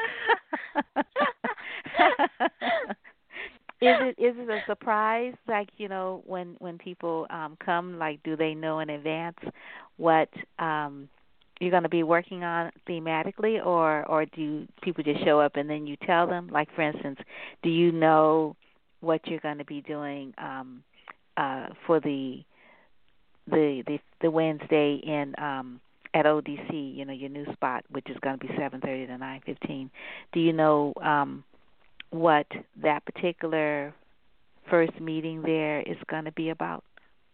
Speaker 1: Is it is it a surprise? Like, you know, when when people um, come, like, do they know in advance what um, you're going to be working on thematically, or or do people just show up and then you tell them? Like, for instance, do you know what you're going to be doing um, uh, for the the the the Wednesday in um at O D C, you know, your new spot, which is going to be seven thirty to nine fifteen. Do you know um what that particular first meeting there is going to be about?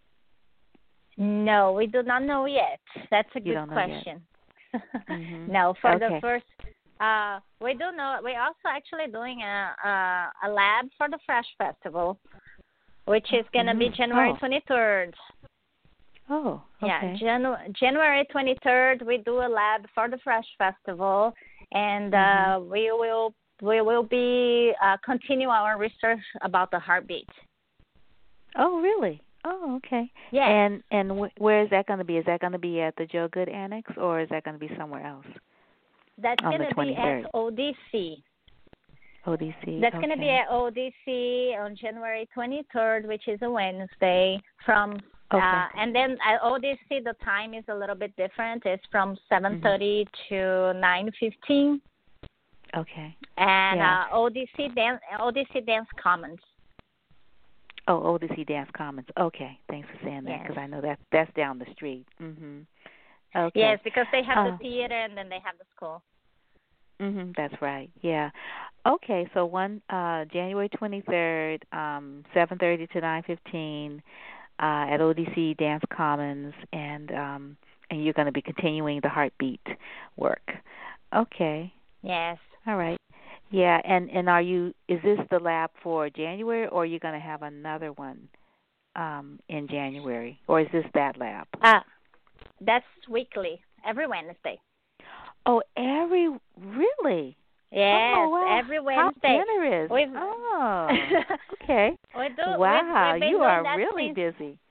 Speaker 3: No, we do not know yet. That's a
Speaker 1: you
Speaker 3: good question.
Speaker 1: Mm-hmm.
Speaker 3: No, for
Speaker 1: okay.
Speaker 3: the first uh we do know. We're also actually doing a a, a lab for the Fresh Festival, which is going to
Speaker 1: mm-hmm.
Speaker 3: be January
Speaker 1: oh.
Speaker 3: twenty-third.
Speaker 1: Oh, okay.
Speaker 3: Yeah, Janu- January twenty-third, we do a lab for the Fresh Festival, and
Speaker 1: Mm-hmm.
Speaker 3: uh, we will we will be uh, continue our research about the heartbeat.
Speaker 1: Oh, really? Oh, okay.
Speaker 3: Yes,
Speaker 1: And and wh- where is that going to be? Is that going to be at the Joe Good Annex, or is that going to be somewhere else
Speaker 3: that's
Speaker 1: on
Speaker 3: going
Speaker 1: the
Speaker 3: to be at
Speaker 1: twenty-third?
Speaker 3: O D C.
Speaker 1: O D C.
Speaker 3: That's going to be
Speaker 1: Okay.
Speaker 3: at O D C on January twenty-third, which is a Wednesday. From
Speaker 1: Okay.
Speaker 3: uh, and then at O D C the time is a little bit different. It's from seven
Speaker 1: Mhm.
Speaker 3: thirty to nine fifteen,
Speaker 1: Okay.
Speaker 3: and
Speaker 1: Yeah.
Speaker 3: uh, O D C dance O D C Dance Commons.
Speaker 1: Oh, O D C Dance Commons. Okay. Thanks for saying that,
Speaker 3: Yes.
Speaker 1: because I know that that's down the street. Mhm. Okay.
Speaker 3: Yes, because they have
Speaker 1: Uh,
Speaker 3: the theater and then they have the school.
Speaker 1: mhm. That's right. Yeah. Okay. So one uh, January twenty-third, um, seven thirty to nine fifteen, uh, at O D C Dance Commons, and um, and you're going to be continuing the heartbeat work. Okay.
Speaker 3: Yes.
Speaker 1: All right. Yeah, and and are you? Is this the lab for January, or are you going to have another one um, in January, or is this that lab?
Speaker 3: Uh, that's weekly, every Wednesday.
Speaker 1: Oh, every really?
Speaker 3: Yes,
Speaker 1: Oh, wow.
Speaker 3: every
Speaker 1: How
Speaker 3: Wednesday.
Speaker 1: generous.
Speaker 3: We've,
Speaker 1: Oh, okay.
Speaker 3: we do,
Speaker 1: Wow,
Speaker 3: we've, we've been
Speaker 1: you
Speaker 3: doing
Speaker 1: are
Speaker 3: that
Speaker 1: really
Speaker 3: since,
Speaker 1: busy.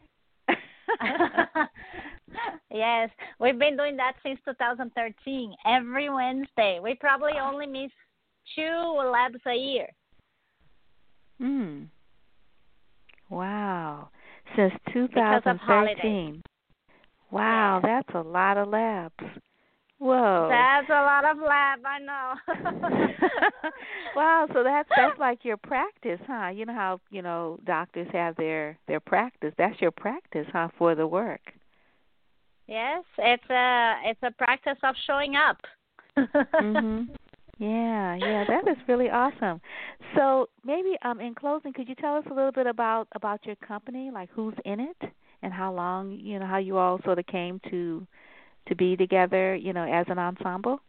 Speaker 3: yes, we've been doing that since two thousand thirteen, every Wednesday. We probably only miss two labs a year.
Speaker 1: Hmm. Wow. Since
Speaker 3: Because of
Speaker 1: two thousand thirteen.
Speaker 3: holidays.
Speaker 1: Wow,
Speaker 3: Yes.
Speaker 1: that's a lot of labs. Whoa.
Speaker 3: That's a lot of lab, I know.
Speaker 1: Wow, so that's that's like your practice, huh? You know how, you know, doctors have their their practice. That's your practice, huh, for the work.
Speaker 3: Yes, it's a it's a practice of showing up.
Speaker 1: Mhm. Yeah, yeah, that is really awesome. So maybe um in closing, could you tell us a little bit about about your company, like who's in it and how long, you know, how you all sort of came to to be together, you know, as an ensemble?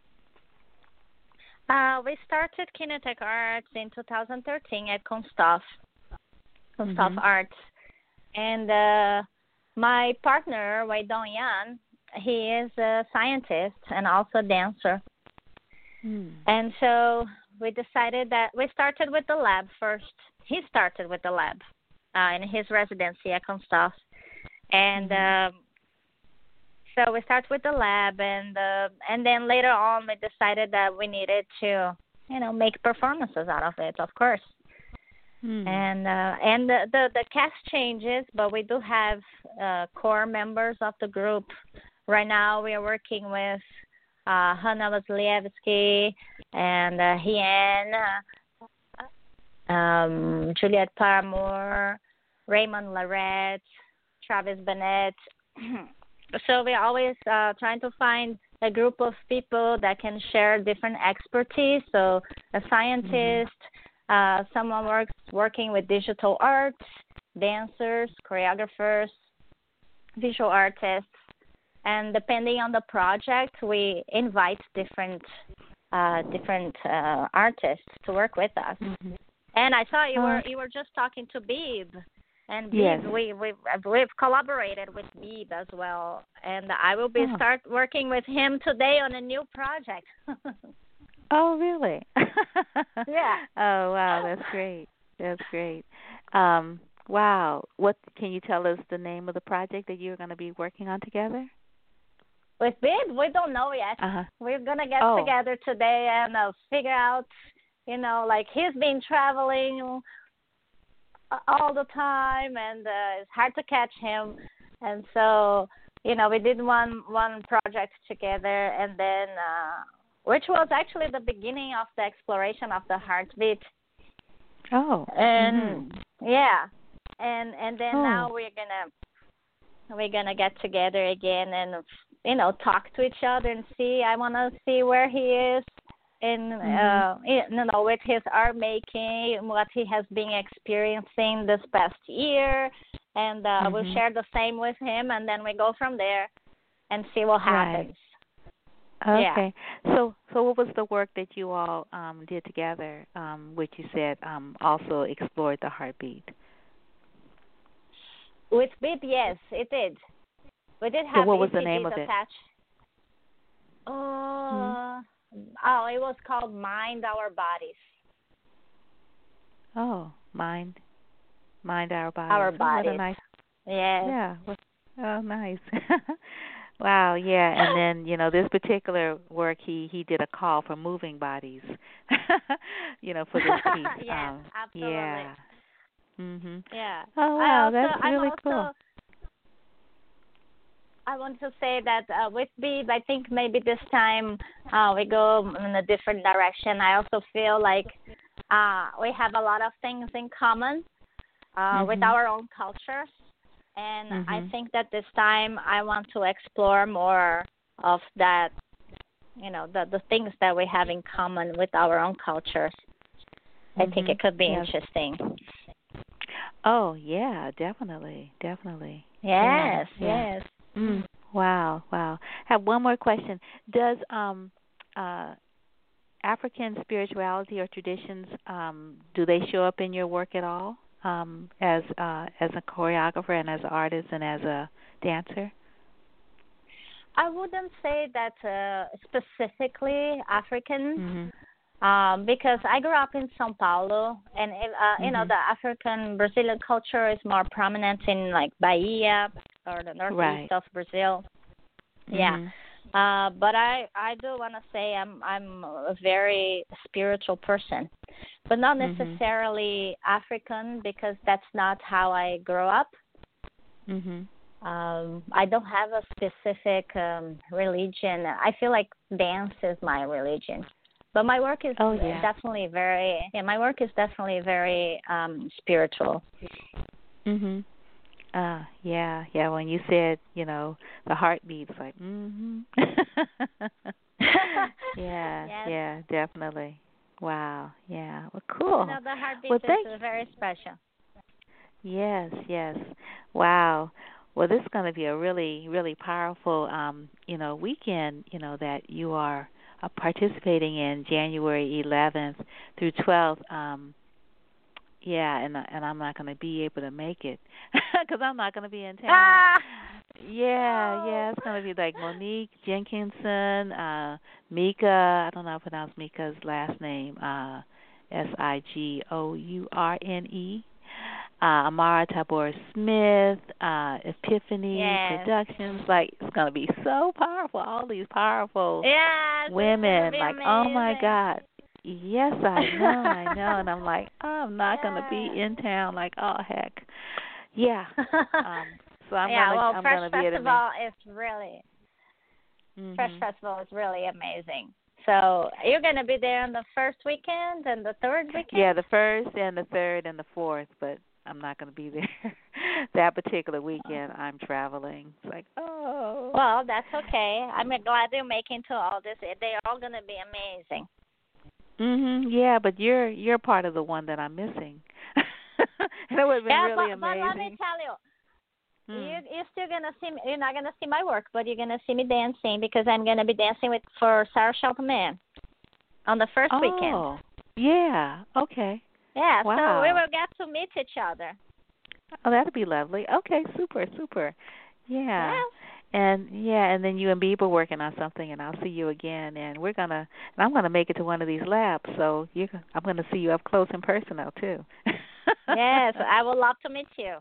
Speaker 3: Uh, we started Kinetech Arts in two thousand thirteen at Kunststoff, Kunststoff
Speaker 1: Mhm.
Speaker 3: Arts. And uh, my partner, Wei Dong Yan, he is a scientist and also a dancer.
Speaker 1: Mm.
Speaker 3: And so we decided that we started with the lab first. He started with the lab uh, in his residency at Kunststoff. And
Speaker 1: Mhm.
Speaker 3: um, so we started with the lab, and uh, and then later on we decided that we needed to, you know, make performances out of it, of course.
Speaker 1: Mm.
Speaker 3: And uh, and the, the the cast changes, but we do have uh, core members of the group. Right now we are working with uh, Hanna Vasilievsky and uh, Hien, uh, um, Juliette Paramore, Raymond Larette, Travis Bennett. So we're always uh, trying to find a group of people that can share different expertise. So a scientist, mm-hmm. uh, someone works working with digital arts, dancers, choreographers, visual artists, and depending on the project, we invite different uh, different uh, artists to work with us. Mm-hmm. And I saw you were you were just talking to Beeb. And Beeb,
Speaker 1: Yes.
Speaker 3: we we've, we've collaborated with Beeb as well, and I will be
Speaker 1: Oh.
Speaker 3: start working with him today on a new project.
Speaker 1: Oh, really?
Speaker 3: Yeah.
Speaker 1: Oh, wow, that's great. That's great. Um, wow. What can you tell us the name of the project that you're going to be working on together?
Speaker 3: With Beeb, we don't know yet.
Speaker 1: Uh-huh.
Speaker 3: We're gonna get
Speaker 1: Oh.
Speaker 3: together today and uh, figure out, you know, like he's been traveling all the time, and uh, it's hard to catch him. And so, you know, we did one one project together, and then uh, which was actually the beginning of the exploration of the heartbeat.
Speaker 1: Oh.
Speaker 3: And
Speaker 1: mm-hmm.
Speaker 3: yeah, and and then
Speaker 1: oh.
Speaker 3: now we're gonna we're gonna get together again and, you know, talk to each other and see. I want to see where he is in, uh, you know, with his art making, what he has been experiencing this past year, and uh,
Speaker 1: mm-hmm.
Speaker 3: we'll share the same with him, and then we go from there and see what happens.
Speaker 1: Right. Okay.
Speaker 3: Yeah.
Speaker 1: So, so what was the work that you all um, did together, um, which you said um, also explored the heartbeat?
Speaker 3: With Beeb, yes, it did. We did
Speaker 1: So
Speaker 3: have
Speaker 1: what was the
Speaker 3: E C Gs
Speaker 1: name of it?
Speaker 3: attached.
Speaker 1: Hmm.
Speaker 3: Uh, oh, it was called Mind Our Bodies.
Speaker 1: Oh, mind, mind our bodies.
Speaker 3: Our
Speaker 1: Oh, what a
Speaker 3: bodies.
Speaker 1: nice.
Speaker 3: Yes.
Speaker 1: Yeah. What, oh, nice. Wow. Yeah. And then you know this particular work, he he did a call for moving bodies. you know, for this piece.
Speaker 3: Yes,
Speaker 1: Um,
Speaker 3: absolutely.
Speaker 1: yeah. Mhm.
Speaker 3: Yeah.
Speaker 1: Oh
Speaker 3: I
Speaker 1: wow,
Speaker 3: also,
Speaker 1: that's
Speaker 3: I'm
Speaker 1: really cool.
Speaker 3: also, I want to say that uh, with Beads, I think maybe this time uh, we go in a different direction. I also feel like uh, we have a lot of things in common uh, with
Speaker 1: Mhm.
Speaker 3: our own cultures. And I
Speaker 1: Mhm.
Speaker 3: think that this time I want to explore more of that, you know, the, the things that we have in common with our own cultures. I think
Speaker 1: Mhm.
Speaker 3: it could be
Speaker 1: Yes.
Speaker 3: interesting.
Speaker 1: Oh yeah, definitely, definitely. Yeah.
Speaker 3: Yes,
Speaker 1: Yeah.
Speaker 3: yes.
Speaker 1: Mm. Wow. Wow. Have one more question. Does um uh African spirituality or traditions um do they show up in your work at all? Um as uh as a choreographer and as an artist and as a dancer?
Speaker 3: I wouldn't say that uh, specifically African,
Speaker 1: Mhm.
Speaker 3: um, because I grew up in São Paulo, and it, uh, you know
Speaker 1: Mhm.
Speaker 3: the African Brazilian culture is more prominent in like Bahia or the northeast
Speaker 1: Right.
Speaker 3: of Brazil. Yeah,
Speaker 1: Mhm.
Speaker 3: uh, but I I do want to say I'm I'm a very spiritual person, but not
Speaker 1: Mhm.
Speaker 3: necessarily African because that's not how I grew up.
Speaker 1: Mhm.
Speaker 3: Um, I don't have a specific um, religion. I feel like dance is my religion, but my work is
Speaker 1: Oh yeah.
Speaker 3: definitely very. Yeah, my work is definitely very um, spiritual.
Speaker 1: Mhm. Uh, yeah, yeah. When you said, you know, the heartbeats, like, mhm. yeah,
Speaker 3: Yes,
Speaker 1: yeah, definitely. Wow. Yeah. Well,
Speaker 3: you
Speaker 1: cool.
Speaker 3: know the heartbeat
Speaker 1: Well,
Speaker 3: is
Speaker 1: thank.
Speaker 3: uh, very special.
Speaker 1: Yes, yes. Wow. Well, this is going to be a really, really powerful, um, you know, weekend. You know that you are uh, participating in January eleventh through twelfth. Um, Yeah, and I- and I'm not going to be able to make it because I'm not going to be in town.
Speaker 3: Ah,
Speaker 1: Yeah,
Speaker 3: no.
Speaker 1: yeah, it's going to be like Monique Jenkinson, uh, Mika. I don't know how to pronounce Mika's last name. Uh, S I G O U R N E. Uh, Amara Tabor Smith, uh, Epiphany
Speaker 3: Yes,
Speaker 1: Productions. Like it's going to be so powerful. All these powerful
Speaker 3: yes, it's gonna
Speaker 1: women.
Speaker 3: be
Speaker 1: Like, oh my
Speaker 3: amazing.
Speaker 1: God. Yes, I know, I know. And I'm like, I'm not gonna be in town. Like, oh heck. Yeah. Um so I'm
Speaker 3: Yeah,
Speaker 1: gonna
Speaker 3: well,
Speaker 1: I'm
Speaker 3: Fresh
Speaker 1: gonna be at a ma-
Speaker 3: Festival is really Fresh
Speaker 1: mhm.
Speaker 3: Festival is really amazing. So you're gonna be there on the first weekend and the third
Speaker 1: Yeah,
Speaker 3: weekend.
Speaker 1: the first and the third and the fourth, but I'm not gonna be there. That particular weekend I'm traveling. It's like, oh.
Speaker 3: Well, that's okay. I'm glad you're making to all this. They're all gonna be amazing.
Speaker 1: Mhm. Yeah, but you're you're part of the one that I'm missing. And it would have been
Speaker 3: Yeah,
Speaker 1: really
Speaker 3: but but let me
Speaker 1: amazing.
Speaker 3: tell you,
Speaker 1: Hmm.
Speaker 3: you you're still gonna see me. You're not gonna see my work, but you're gonna see me dancing because I'm gonna be dancing with for Sarah Shelton Man on the first weekend.
Speaker 1: Oh. Yeah. Okay.
Speaker 3: Yeah, so we
Speaker 1: Wow.
Speaker 3: will get to meet each other.
Speaker 1: Oh, that'd be lovely. Okay, super, super. Yeah.
Speaker 3: Yeah.
Speaker 1: And yeah, and then you and Bieber working on something, and I'll see you again, and we're gonna, and I'm gonna make it to one of these labs, so you, I'm gonna see you up close and personal too.
Speaker 3: Yes, I would love to meet you.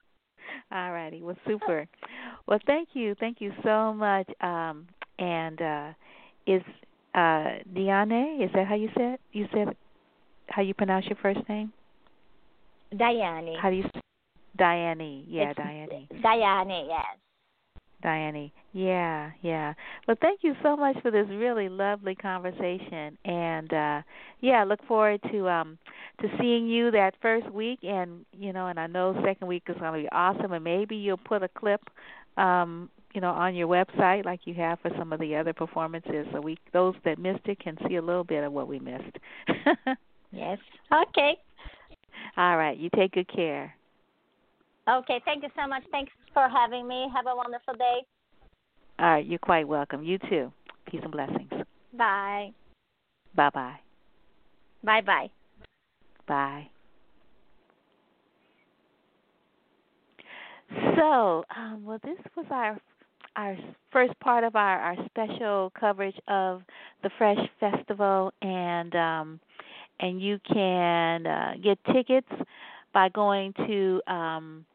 Speaker 1: All righty, well, super. Well, thank you, thank you so much. Um, and uh, is uh, Diane? Is that how you said? You said how you pronounce your first name?
Speaker 3: Diane.
Speaker 1: How do you? Diane. Yeah,
Speaker 3: It's
Speaker 1: Diane.
Speaker 3: Diane, yes.
Speaker 1: Diane. Yeah, yeah. Well, thank you so much for this really lovely conversation, and uh yeah, I look forward to um to seeing you that first week, and you know, and I know second week is going to be awesome, and maybe you'll put a clip, um, you know, on your website like you have for some of the other performances, so we those that missed it can see a little bit of what we missed.
Speaker 3: Yes. Okay.
Speaker 1: All right, you take good care.
Speaker 3: Okay, thank you so much. Thanks for having me. Have a wonderful day.
Speaker 1: All right, you're quite welcome. You too. Peace and blessings.
Speaker 3: Bye.
Speaker 1: Bye bye.
Speaker 3: Bye bye.
Speaker 1: Bye. So, um, well, this was our our first part of our, our special coverage of the Fresh Festival, and um, and you can uh, get tickets by going to um,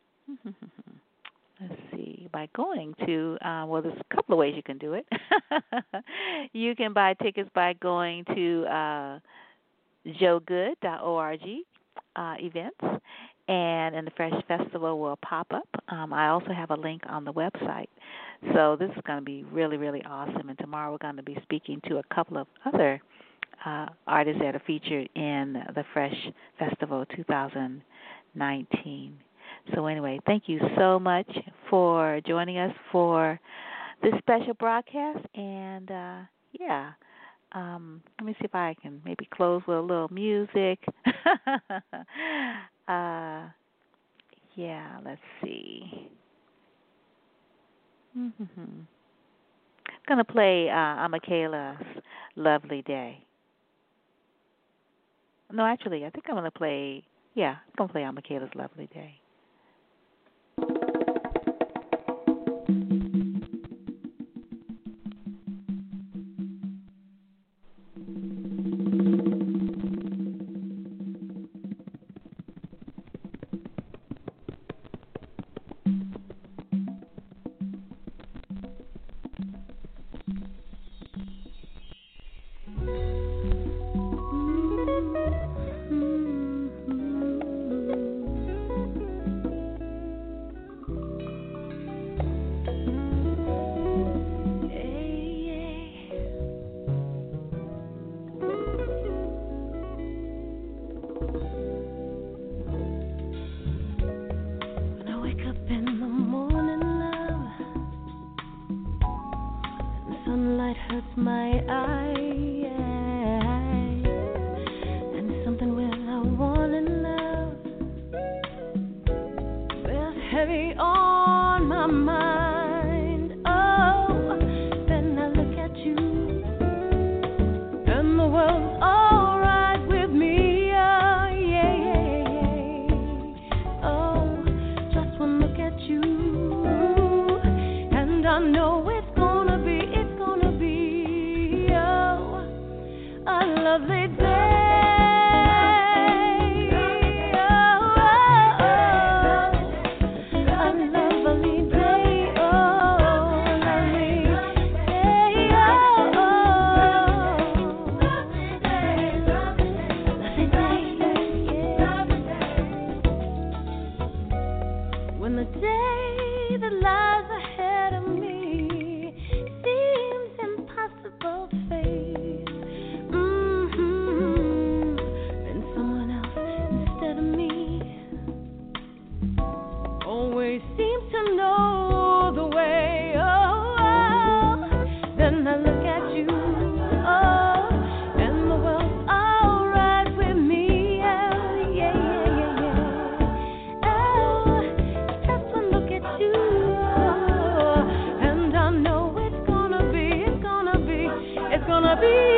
Speaker 1: let's see, by going to uh, well, there's a couple of ways you can do it. You can buy tickets by going to uh, joe good dot org uh, events, and and the Fresh Festival will pop up. Um, I also have a link on the website. So this is going to be really, really awesome. And tomorrow we're going to be speaking to a couple of other uh, artists that are featured in the Fresh Festival two thousand nineteen. So anyway, thank you so much for joining us for this special broadcast. And, uh, yeah, um, let me see if I can maybe close with a little music. uh, yeah, let's see. Mm-hmm. I'm going to play uh, Michaela's Lovely Day. No, actually, I think I'm going to play, yeah, I'm going to play Michaela's Lovely Day.
Speaker 4: Be